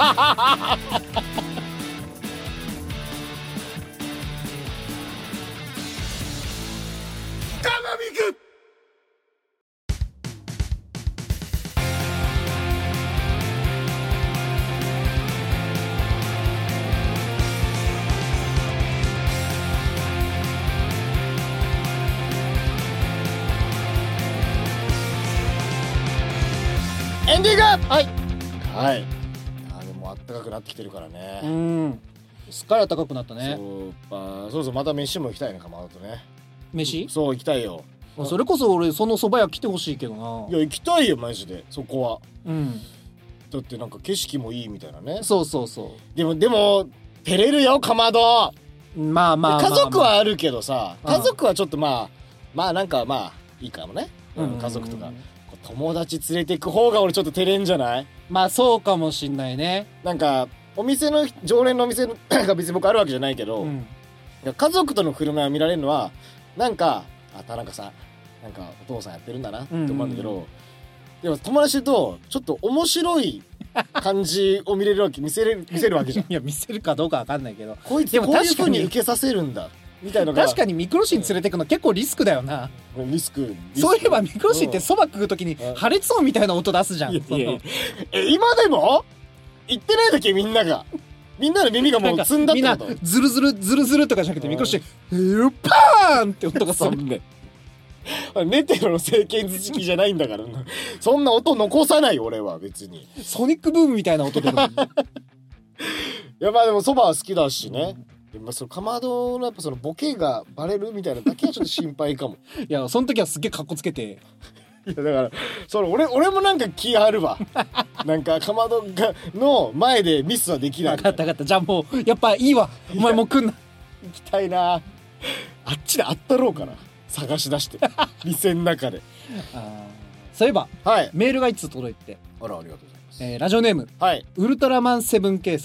エンディング。 はいはいあでもあったかくなってきてるからね。 うんすっかり暖かくなったね。 そうまあそうそうまた飯も行きたいねかまどとね。 飯そう行きたいよ。 それこそ俺その蕎麦屋来てほしいけどな。 いや行きたいよマジでそこは。 うんだってなんか景色もいいみたいなね。 そうそうそうでもでも照れるよかまど。 まあまあ家族はあるけどさ家族はちょっとまあまあなんかまあいいかもね、うん、家族とか友達連れてく方が俺ちょっと照れんじゃない？ まあそうかもしんないね。 なんかお店の常連のお店が別に僕あるわけじゃないけど、うん、家族との振る舞いを見られるのはなんかあ田中さんなんかお父さんやってるんだなって思うんだけど、うんうんうん、でも友達とちょっと面白い感じを見れるわけ見せれる見せるわけじゃん。 いや見せるかどうかわかんないけどこいつこういう風に受けさせるんだみたいなのが確かにミクロシに連れてくの結構リスクだよな。 リスク、リスクそういえばミクロシってそば食う時に破裂音みたいな音出すじゃん。いやいやいやえ今でも言ってない時みんながみんなの耳がもう積んだってこと。 みんなズルズルズルズルとかじゃなくてミクロシでパーンって音がするんでメテロの正拳図式じゃないんだからそんな音残さない俺は別に。 ソニックブームみたいな音でいやまあでもそばは好きだしね、うん、でもそのかまどのやっぱそのボケがバレるみたいなだけはちょっと心配かも。 いやその時はすげえカッコつけていやだからそれ 俺, 俺もなんか気あるわなんかかまどがの前でミスはできない。 分かった分かったじゃあもうやっぱいいわお前もう来んな。 行きたいなあっちであったろうかな探し出して店の中であそういえば、はい、メールがいつ届いてあらありがとうございます、 えー、ラジオネーム、はい、ウルトラマンセブン警察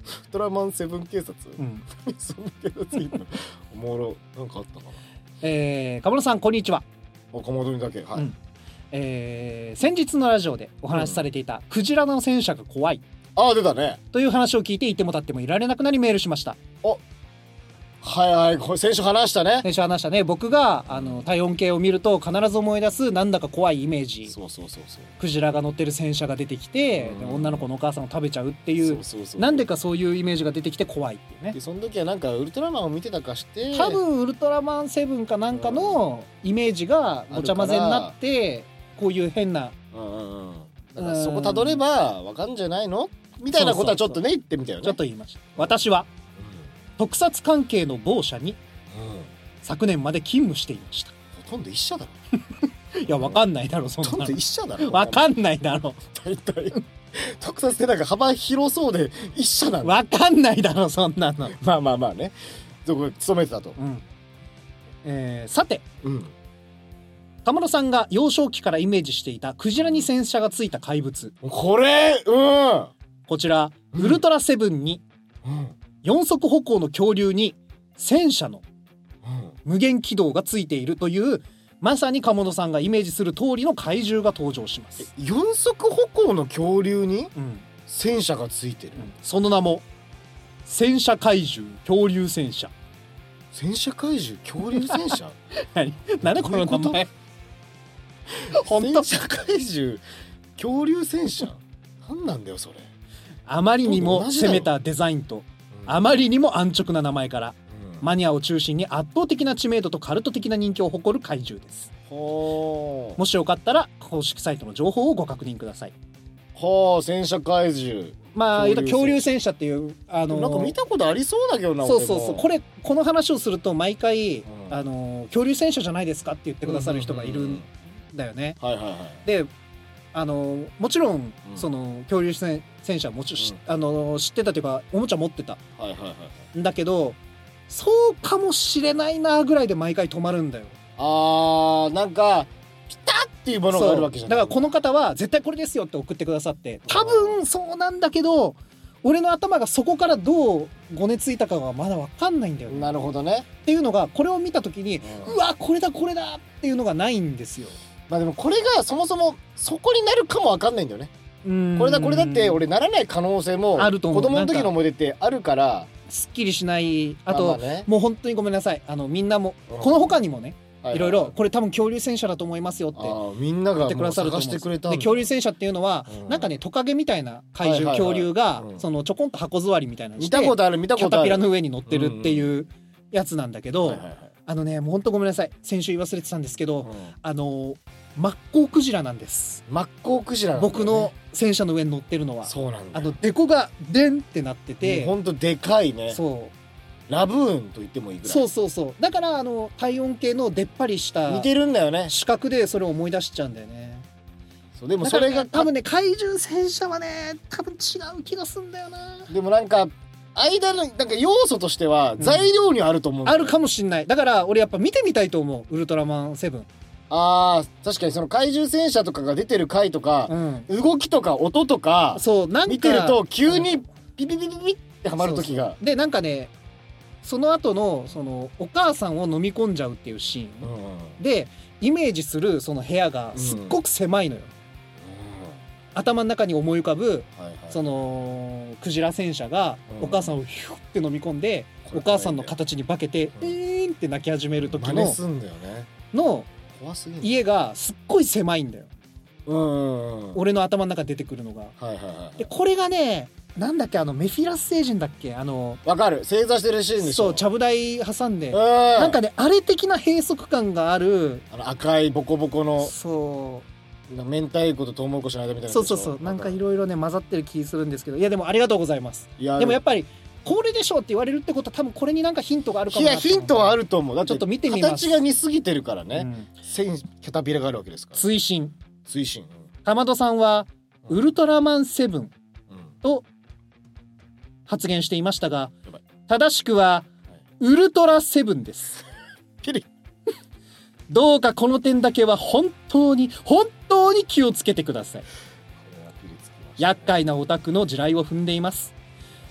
トラマンセブン警察、 うん、 そんな警察いいのおもろなんかあったかな。 えー、かもろさんこんにちは。 おかまどにだけはい、うん、 えー、先日のラジオでお話しされていた、うん、クジラの戦車が怖いああ出たねという話を聞いていても立ってもいられなくなりメールしました。 おはいはいこれ先週話したね先週話したね。僕があの体温計を見ると必ず思い出すなんだか怖いイメージ。 そうそうそうそうクジラが乗ってる戦車が出てきて、うん、女の子のお母さんを食べちゃうっていうなんでかそういうイメージが出てきて怖いっていうね。 でその時はなんかウルトラマンを見てたかして多分ウルトラマンセブンかなんかのイメージがごちゃ混ぜになってこういう変な、 うんうんうん、だからそこたどればわかんじゃないのみたいなことはちょっとね言ってみたよね。 ちょっと言いました。私は、うん、特撮関係の某社に、うん、昨年まで勤務していました。 ほとんど一社だろいやわかんないだろそんなの。 ほとんど一社だろわかんないだろ大体特撮ってなんか幅広そうで一社なの。 わかんないだろそんなのまあまあまあねそこ勤めてたと、 うんえー、さて、 うん田村さんが幼少期からイメージしていたクジラに戦車がついた怪物これうんこちら、うん、ウルトラセブンに、うん、よん足歩行の恐竜に戦車の無限軌道がついているというまさに鴨野さんがイメージする通りの怪獣が登場します。 よん足歩行の恐竜に戦車がついてる、うん、 その名も戦車怪獣恐竜戦車。 戦車怪獣恐竜戦車何なんでこの名前本当戦車怪獣恐竜戦車何なんだよそれ。 あまりにも攻めたデザインと、うん、あまりにも安直な名前から、うん、マニアを中心に圧倒的な知名度とカルト的な人気を誇る怪獣です。もしよかったら公式サイトの情報をご確認ください。 はあ戦車怪獣まあ恐竜戦車、恐竜戦車っていうあのー、 なんか見たことありそうだけどな。 そうそうそうこれこの話をすると毎回、うん、あのー、恐竜戦車じゃないですかって言ってくださる人がいるんだよね。 はいはいはい。 であのもちろん、うん、その恐竜戦車もち、うん、あの知ってたというかおもちゃ持ってた、 はいはいはい、 だけどそうかもしれないなぐらいで毎回止まるんだよ。 あーなんかピタッっていうものがあるわけじゃない。 だからこの方は絶対これですよって送ってくださって多分そうなんだけど俺の頭がそこからどうごねついたかがまだ分かんないんだよね。 なるほどね。 っていうのがこれを見た時に、うん、うわこれだこれだっていうのがないんですよ。 まあでもこれがそもそもそこになるかも分かんないんだよね。これだこれだって俺ならない可能性もあると思う。 子供の時の思い出ってあるからすっきりしない。あと、まあまあね、もう本当にごめんなさいあのみんなも、うん、この他にもね、はいはい、いろいろこれ多分恐竜戦車だと思いますよってみんなが探してくれたんだ。 で恐竜戦車っていうのは、うん、なんかねトカゲみたいな怪獣、はいはいはい、恐竜が、うん、そのちょこんと箱座りみたいなのにして見たことある見たことあるキャタピラの上に乗ってるっていうやつなんだけど、はいはいはい、あのねもう本当ごめんなさい先週言い忘れてたんですけど、うん、あのマッコウクジラなんです。 マッコウクジラなんだね。 僕の戦車の上に乗ってるのはそうなんだ。 あのデコがデンってなっててほんとでかいね。 そうラブーンと言ってもいいぐらい。 そうそうそうだからあの体温計の出っ張りした似てるんだよね。 四角でそれを思い出しちゃうんだよね。 そうでもそれが多分ね怪獣戦車はね多分違う気がすんだよな。 でもなんか間のなんか要素としては材料にはあると思うんだよ、 うん、あるかもしんない。だから俺やっぱ見てみたいと思うウルトラマンセブン。 あー確かにその怪獣戦車とかが出てる回とか、うん、動きとか音とかそうなんか見てると急にピピピピピってはまる時が。 そうそうでなんかねその後のそのお母さんを飲み込んじゃうっていうシーン、うん、でイメージするその部屋がすっごく狭いのよ、うん、頭の中に思い浮かぶ、はいはい、そのクジラ戦車がお母さんをヒュッて飲み込んで、うん、お母さんの形に化けて、うん、えーんって泣き始める時の真似すんだよねの家がすっごい狭いんだよ、 うんうんうん、 俺の頭の中に出てくるのが、 はいはいはい、 でこれがねなんだっけあのメフィラス星人だっけあのわかる正座してるシーンでしょ。 そうちゃぶ台挟んで、うん、なんかねあれ的な閉塞感があるあの赤いボコボコのそう明太子とトウモロコシの間みたいな。 そうそうそうなんかいろいろね混ざってる気するんですけどいやでもありがとうございます。いやでもやっぱりこれでしょって言われるってことは多分これになんかヒントがあるかもな。 いやヒントはあると思う。だってちょっと見てみます。 形が似すぎてるからね、うん、線キャタピラがあるわけですから。 追伸追伸玉戸さんはウルトラマンセブンと発言していましたが、正しくはウルトラセブンです。 ピリどうかこの点だけは本当に本当に気をつけてください。厄介なオタクの地雷を踏んでいます。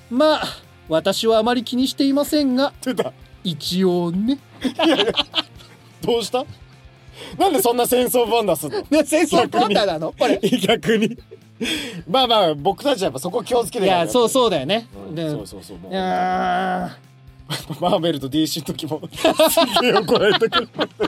まあ私はあまり気にしていませんが出た一応ねいやいやどうしたなんでそんな戦争バンダすんのね戦争バンダなのこれ逆にまあまあ僕たちはやっぱそこ気をつけていやそうそうだよね、 うん、 でそうそうそうもういやマーベルと ディーシー の時もすげえ怒られたから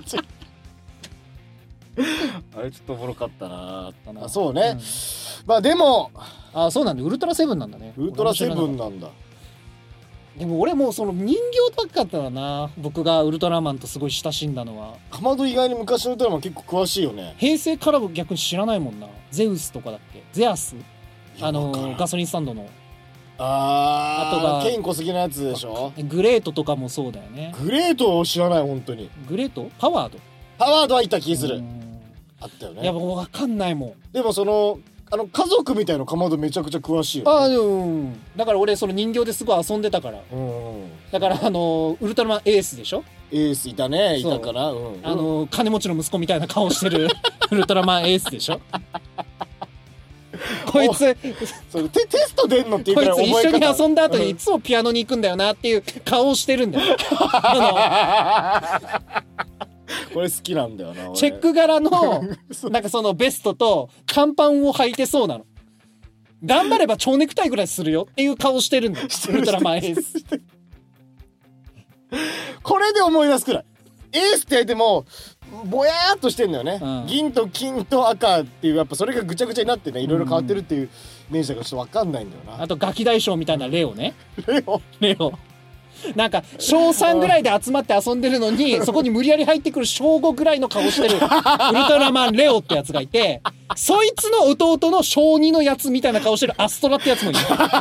あれちょっとおもろかったなあそうね、うん、まあでもあそうなんだウルトラセブンなんだねウルトラセブンなんだでも俺もうその人形ばっかったらな僕がウルトラマンとすごい親しんだのはかまど意外に昔のウルトラマン結構詳しいよね平成からも逆に知らないもんなゼウスとかだっけゼアスあのガソリンスタンドのああとがケイン小杉のやつでしょグレートとかもそうだよねグレートを知らない本当にグレートパワードパワードはいた気するあったよねいやもう分かんないもんでもそのあの家族みたいなかまどめちゃくちゃ詳しいよ、ね、 あでも、うん、だから俺その人形ですごい遊んでたから、うん、だからあのウルトラマンエースでしょエースいたねいたから、うん、 あの金持ちの息子みたいな顔してるウルトラマンエースでしょこいつそれ テ, テスト出んのっていうこいつ一緒に遊んだ後にいつもピアノに行くんだよなっていう顔をしてるんだよこれ好きなんだよなチェック柄のなんかそのベストと短パンを履いてそうなの頑張れば蝶ネクタイぐらいするよっていう顔してるんだよウルトラマンエースこれで思い出すくらいエースって言ってもぼやーっとしてんだよね、うん、銀と金と赤っていうやっぱそれがぐちゃぐちゃになってねいろいろ変わってるっていうイメージだからちょっと分かんないんだよな。 あとガキ大将みたいなレオねレオレオなんか小さんぐらいで集まって遊んでるのにそこに無理やり入ってくる小ごぐらいの顔してるウルトラマンレオってやつがいてそいつの弟の小にのやつみたいな顔してるアストラってやつもいる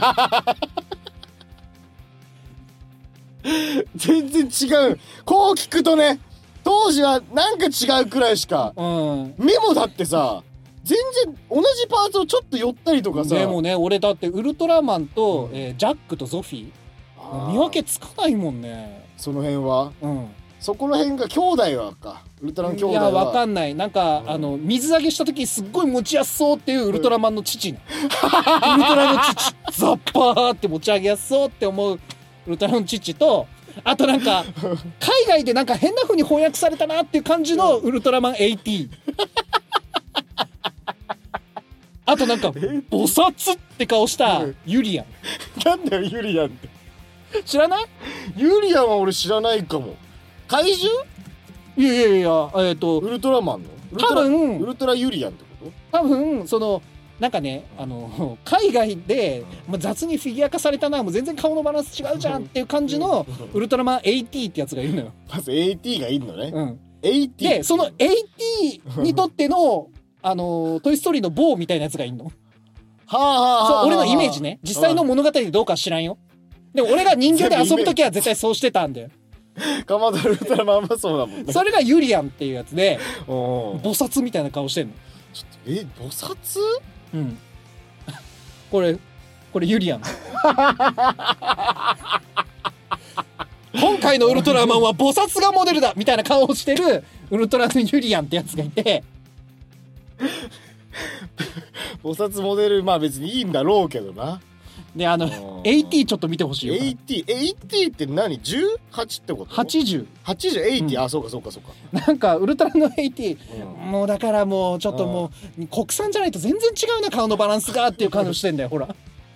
全然違うこう聞くとね当時はなんか違うくらいしか、うん、目もだってさ全然同じパーツをちょっと寄ったりとかさでもね俺だってウルトラマンと、うんえー、ジャックとゾフィー見分けつかないもんねその辺は、うん、そこの辺が兄弟はかウルトラマン兄弟はいや分かんないなんか、うん、あの水揚げした時すっごい持ちやすそうっていうウルトラマンの父、うん、ウルトラの父ザッパーって持ち上げやすそうって思うウルトラの父とあとなんか海外でなんか変な風に翻訳されたなっていう感じのウルトラマンエイティーあとなんか菩薩って顔したユリアンなんだよユリアンって知らない？ ユリアンは俺知らないかも。怪獣？ いやいやいやえっ、ー、とウルトラマンの多分ウルトラユリアンってこと？ 多分そのなんかねあの海外で、まあ、雑にフィギュア化されたなもう全然顔のバランス違うじゃんっていう感じのウルトラマンエイティーってやつがいるのよ。 まずエイティーがいるのね。うん。エイティーでそのエイティーにとってのあのトイストーリーの棒みたいなやつがいるの。はあはあはあ。 俺のイメージね。実際の物語でどうか知らんよ。でも俺が人形で遊ぶときは絶対そうしてたんだよ。 かまどウルトラマンもそうだもんね。 それがユリアンっていうやつで菩薩みたいな顔してんの。 ちょっとえ菩薩？ うんこれこれユリアン今回のウルトラマンは菩薩がモデルだみたいな顔をしてるウルトラのユリアンってやつがいて菩薩モデルまあ別にいいんだろうけどな。 であのエイティーちょっと見てほしいよ。 エイティーエイティーって何 じゅうはち ってこと？はちじゅうはちじゅうエイティー、うん、あそうかそうかそうか。 なんかウルトラのエイティー、うん、もうだからもうちょっともう国産じゃないと全然違うな顔のバランスがっていう感じしてんだよほら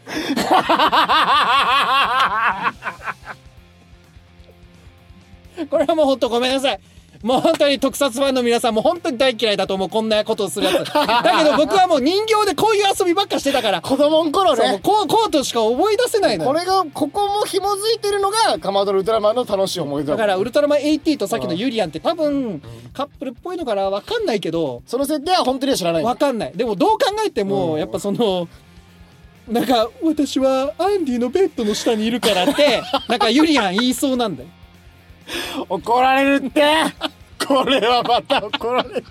これはもうほんとごめんなさい。もう本当に特撮ファンの皆さんも本当に大嫌いだと思うこんなことをするやつだけど僕はもう人形でこういう遊びばっかしてたから子供の頃ねこうこうとしか思い出せないのよ。 これがここも紐づいてるのがカマドウルトラマンの楽しい思い出だからウルトラマンエイティーとさっきのユリアンって多分カップルっぽいのから分かんないけどその設定は本当には知らない分かんない。でもどう考えてもやっぱそのなんか私はアンディのベッドの下にいるからってなんかユリアン言いそうなんだよ怒られるってこれはまた怒られる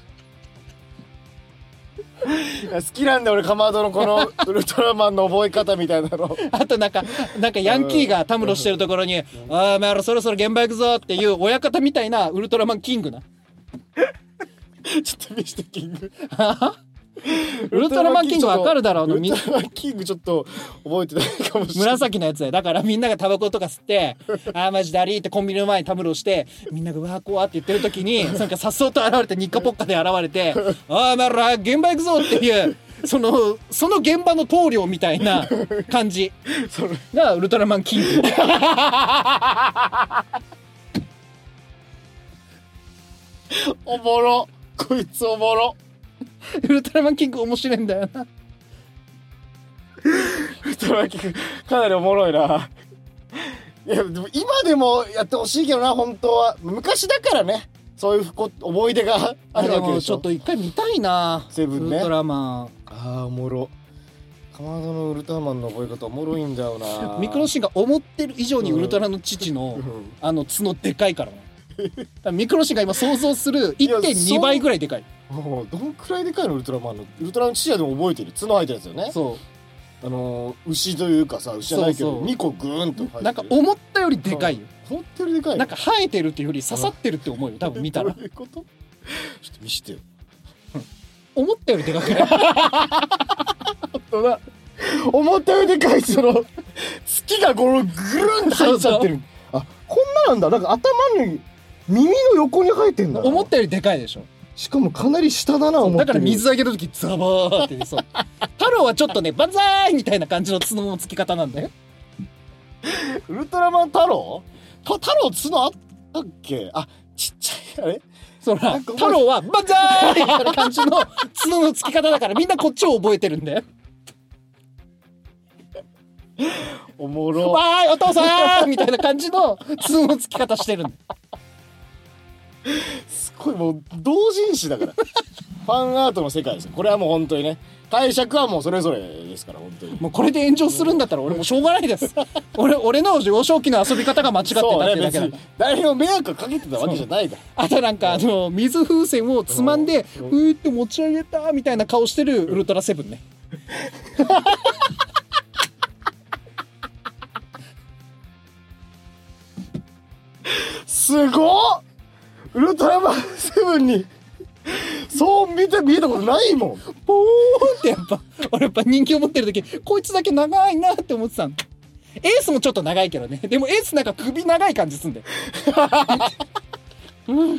好きなんだよ俺かまどのこのウルトラマンの覚え方みたいなのあとなんかなんかヤンキーがたむろしてるところに「ああまあそろそろ現場行くぞ」っていう親方みたいなウルトラマンキングなちょっと見してキングウルトラマンキングわかるだろう。 ウルトラマンキングちょっと覚えてないかもしれない。 紫のやつだよ。だからみんながタバコとか吸ってあーマジだりーってコンビニの前にたむろしてみんながうわー怖って言ってる時になんかさっそうと現れてニッカポッカで現れてあーまら現場行くぞっていうそのその現場の棟梁みたいな感じがウルトラマンキングおもろこいつおもろウルトラマンキング面白いんだよな。 ウルトラマンキングかなりおもろいな。いやでも今でもやってほしいけどな本当は。昔だからねそういう思い出があるわけでしょ。 ちょっと一回見たいなセブンね。 ウルトラマン。 ああおもろ。かまどのウルトラマンの覚え方おもろいんだよな。 ミクロシンが思ってる以上にウルトラの父の、うん、あの角でかいからな。ミクロシンが今想像する いってんに 倍ぐらいでかい。 もうどんくらいでかいのウルトラマンの。ウルトラの父はでも覚えてる。角生えたやつよね。 そうあのー、牛というかさ牛じゃないけどそうそうにこグーンと生えてる。 なんか思ったよりでかいよ。 思ったよりでかい。 なんか生えてるっていうより刺さってるって思うよ多分見たら。 どういうこと？ちょっと見してよ。 思ったよりでかくない？ 本当だ。思ったよりでかい。その月がこのぐるんと入っちゃってる。そうそうあこんななんだ。なんか頭に耳の横に生えてんだな。 思ったよりでかいでしょ。 しかもかなり下だな思ってる。 だから水あげるときザバーってそう太郎はちょっとねバンザーイみたいな感じの角のつき方なんだよ。 ウルトラマン太郎太郎角あったっけ。あちっちゃいあれそら太郎はバンザーイみたいな感じの角のつき方だからみんなこっちを覚えてるんだよ。 おもろ。 わーいお父さんみたいな感じの角のつき方してるんだよ。 すごいもう同人誌だからファンアートの世界ですよこれはもう本当にね。解釈はもうそれぞれですから本当に。 もうこれで炎上するんだったら俺もしょうがないです。俺俺の幼少期の遊び方が間違ってたっていうだけだから。 誰にも迷惑かけてたわけじゃないから。 あとなんかあの水風船をつまんでふーって持ち上げたみたいな顔してるウルトラセブンね。 すごっ。ウルトラマンセブンにそう見て見えたことないもん。 ポーンってやっぱ俺やっぱ人気を持ってる時こいつだけ長いなって思ってたの。エースもちょっと長いけどね。でもエースなんか首長い感じすんだよ。うん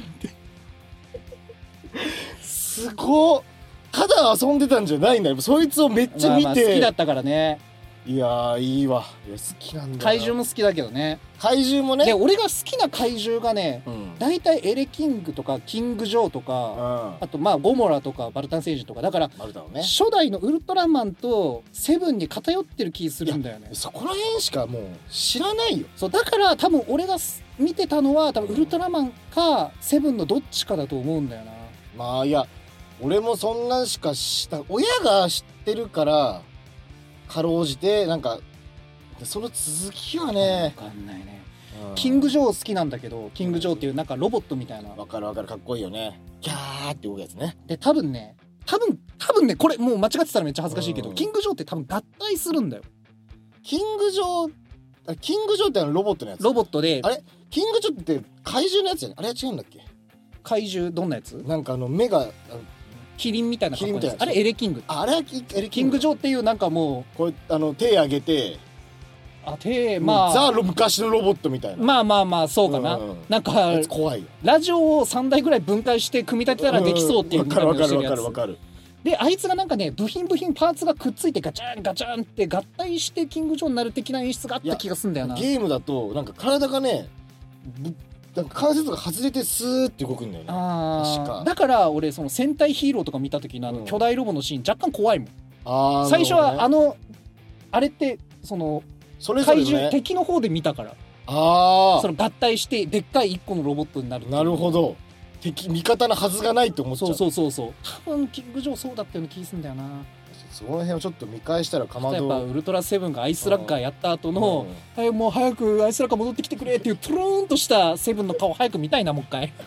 すごっ。ただ遊んでたんじゃないんだよ。そいつをめっちゃ見て、まあ、まあ好きだったからね。 いやーいいわ。いや好きなんだ。 怪獣も好きだけどね。 怪獣もね。 で俺が好きな怪獣がね、うん、だいたいエレキングとかキングジョーとか、うん、あとまあゴモラとかバルタン星人とかだから、ね、初代のウルトラマンとセブンに偏ってる気するんだよね。 そこら辺しかもう知らないよ。 そうだから多分俺が見てたのは多分ウルトラマンかセブンのどっちかだと思うんだよな。 まあいや俺もそんなんしか知った親が知ってるからかろうじてなんかその続きはね分かんないね、うん、キングジョー好きなんだけどキングジョーっていうなんかロボットみたいな。 分かる分かるかっこいいよね。ギャーって動くやつね。 で多分ね多分多分ねこれもう間違ってたらめっちゃ恥ずかしいけど、うん、キングジョーって多分合体するんだよ。 キングジョーキングジョーってあのロボットのやつ。 ロボットであれキングジョーって怪獣のやつじゃない。あれは違うんだっけ。 怪獣どんなやつ。 なんかあの目があのキリンみたいな格好です。あれエレキング。 あ, あれはエレキング。 キングジョーっていうなんかもうこうあの手上げてあ手まあザ昔のロボットみたいな。 まあまあまあそうかな、うんうん、なんか怖いよ。 ラジオをさんだいぐらい分解して組み立てたらできそうっていう分かる分かる分かる分かる。 であいつがなんかね部品部品パーツがくっついてガチャンガチャンって合体してキングジョーになる的な演出があった気がするんだよな。 ゲームだとなんか体がねなんか関節が外れてスーって動くんだよね。 あ確かだから俺その戦隊ヒーローとか見た時のあの巨大ロボのシーン若干怖いもん、うん、あ最初はあのあれってそのそれぞれ、ね、怪獣敵の方で見たからあその合体してでっかいいっこのロボットになる。 なるほど。敵味方のはずがないって思っちゃう。 そうそうそうそう多分キングジョーそうだったような気するんだよな。 その辺をちょっと見返したらかまどやっぱウルトラセブンがアイスラッガーやった後の、うん、はいもう早くアイスラッガー戻ってきてくれっていうプルーンとしたセブンの顔早く見たいなもう一回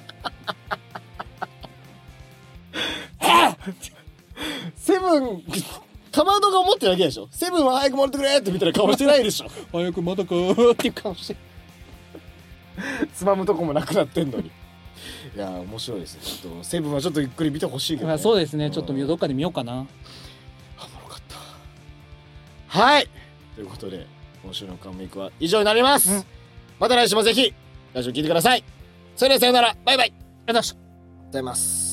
セブンかまどが思ってるだけでしょ。セブンは早く戻ってくれってみたいな顔してないでしょ早くまだかーっていう顔してつまむとこもなくなってんのにいや面白いですね。ちょっとセブンはちょっとゆっくり見てほしいけど、ね、 そうですね。ちょっとどっかで見ようかな。あ、おもろかった。はい。ということで今週のカンメイクは以上になります。うん、また来週もぜひラジオ聞いてください。それではさよなら。バイバイ。 ありがとうございました。 ありがとうございます。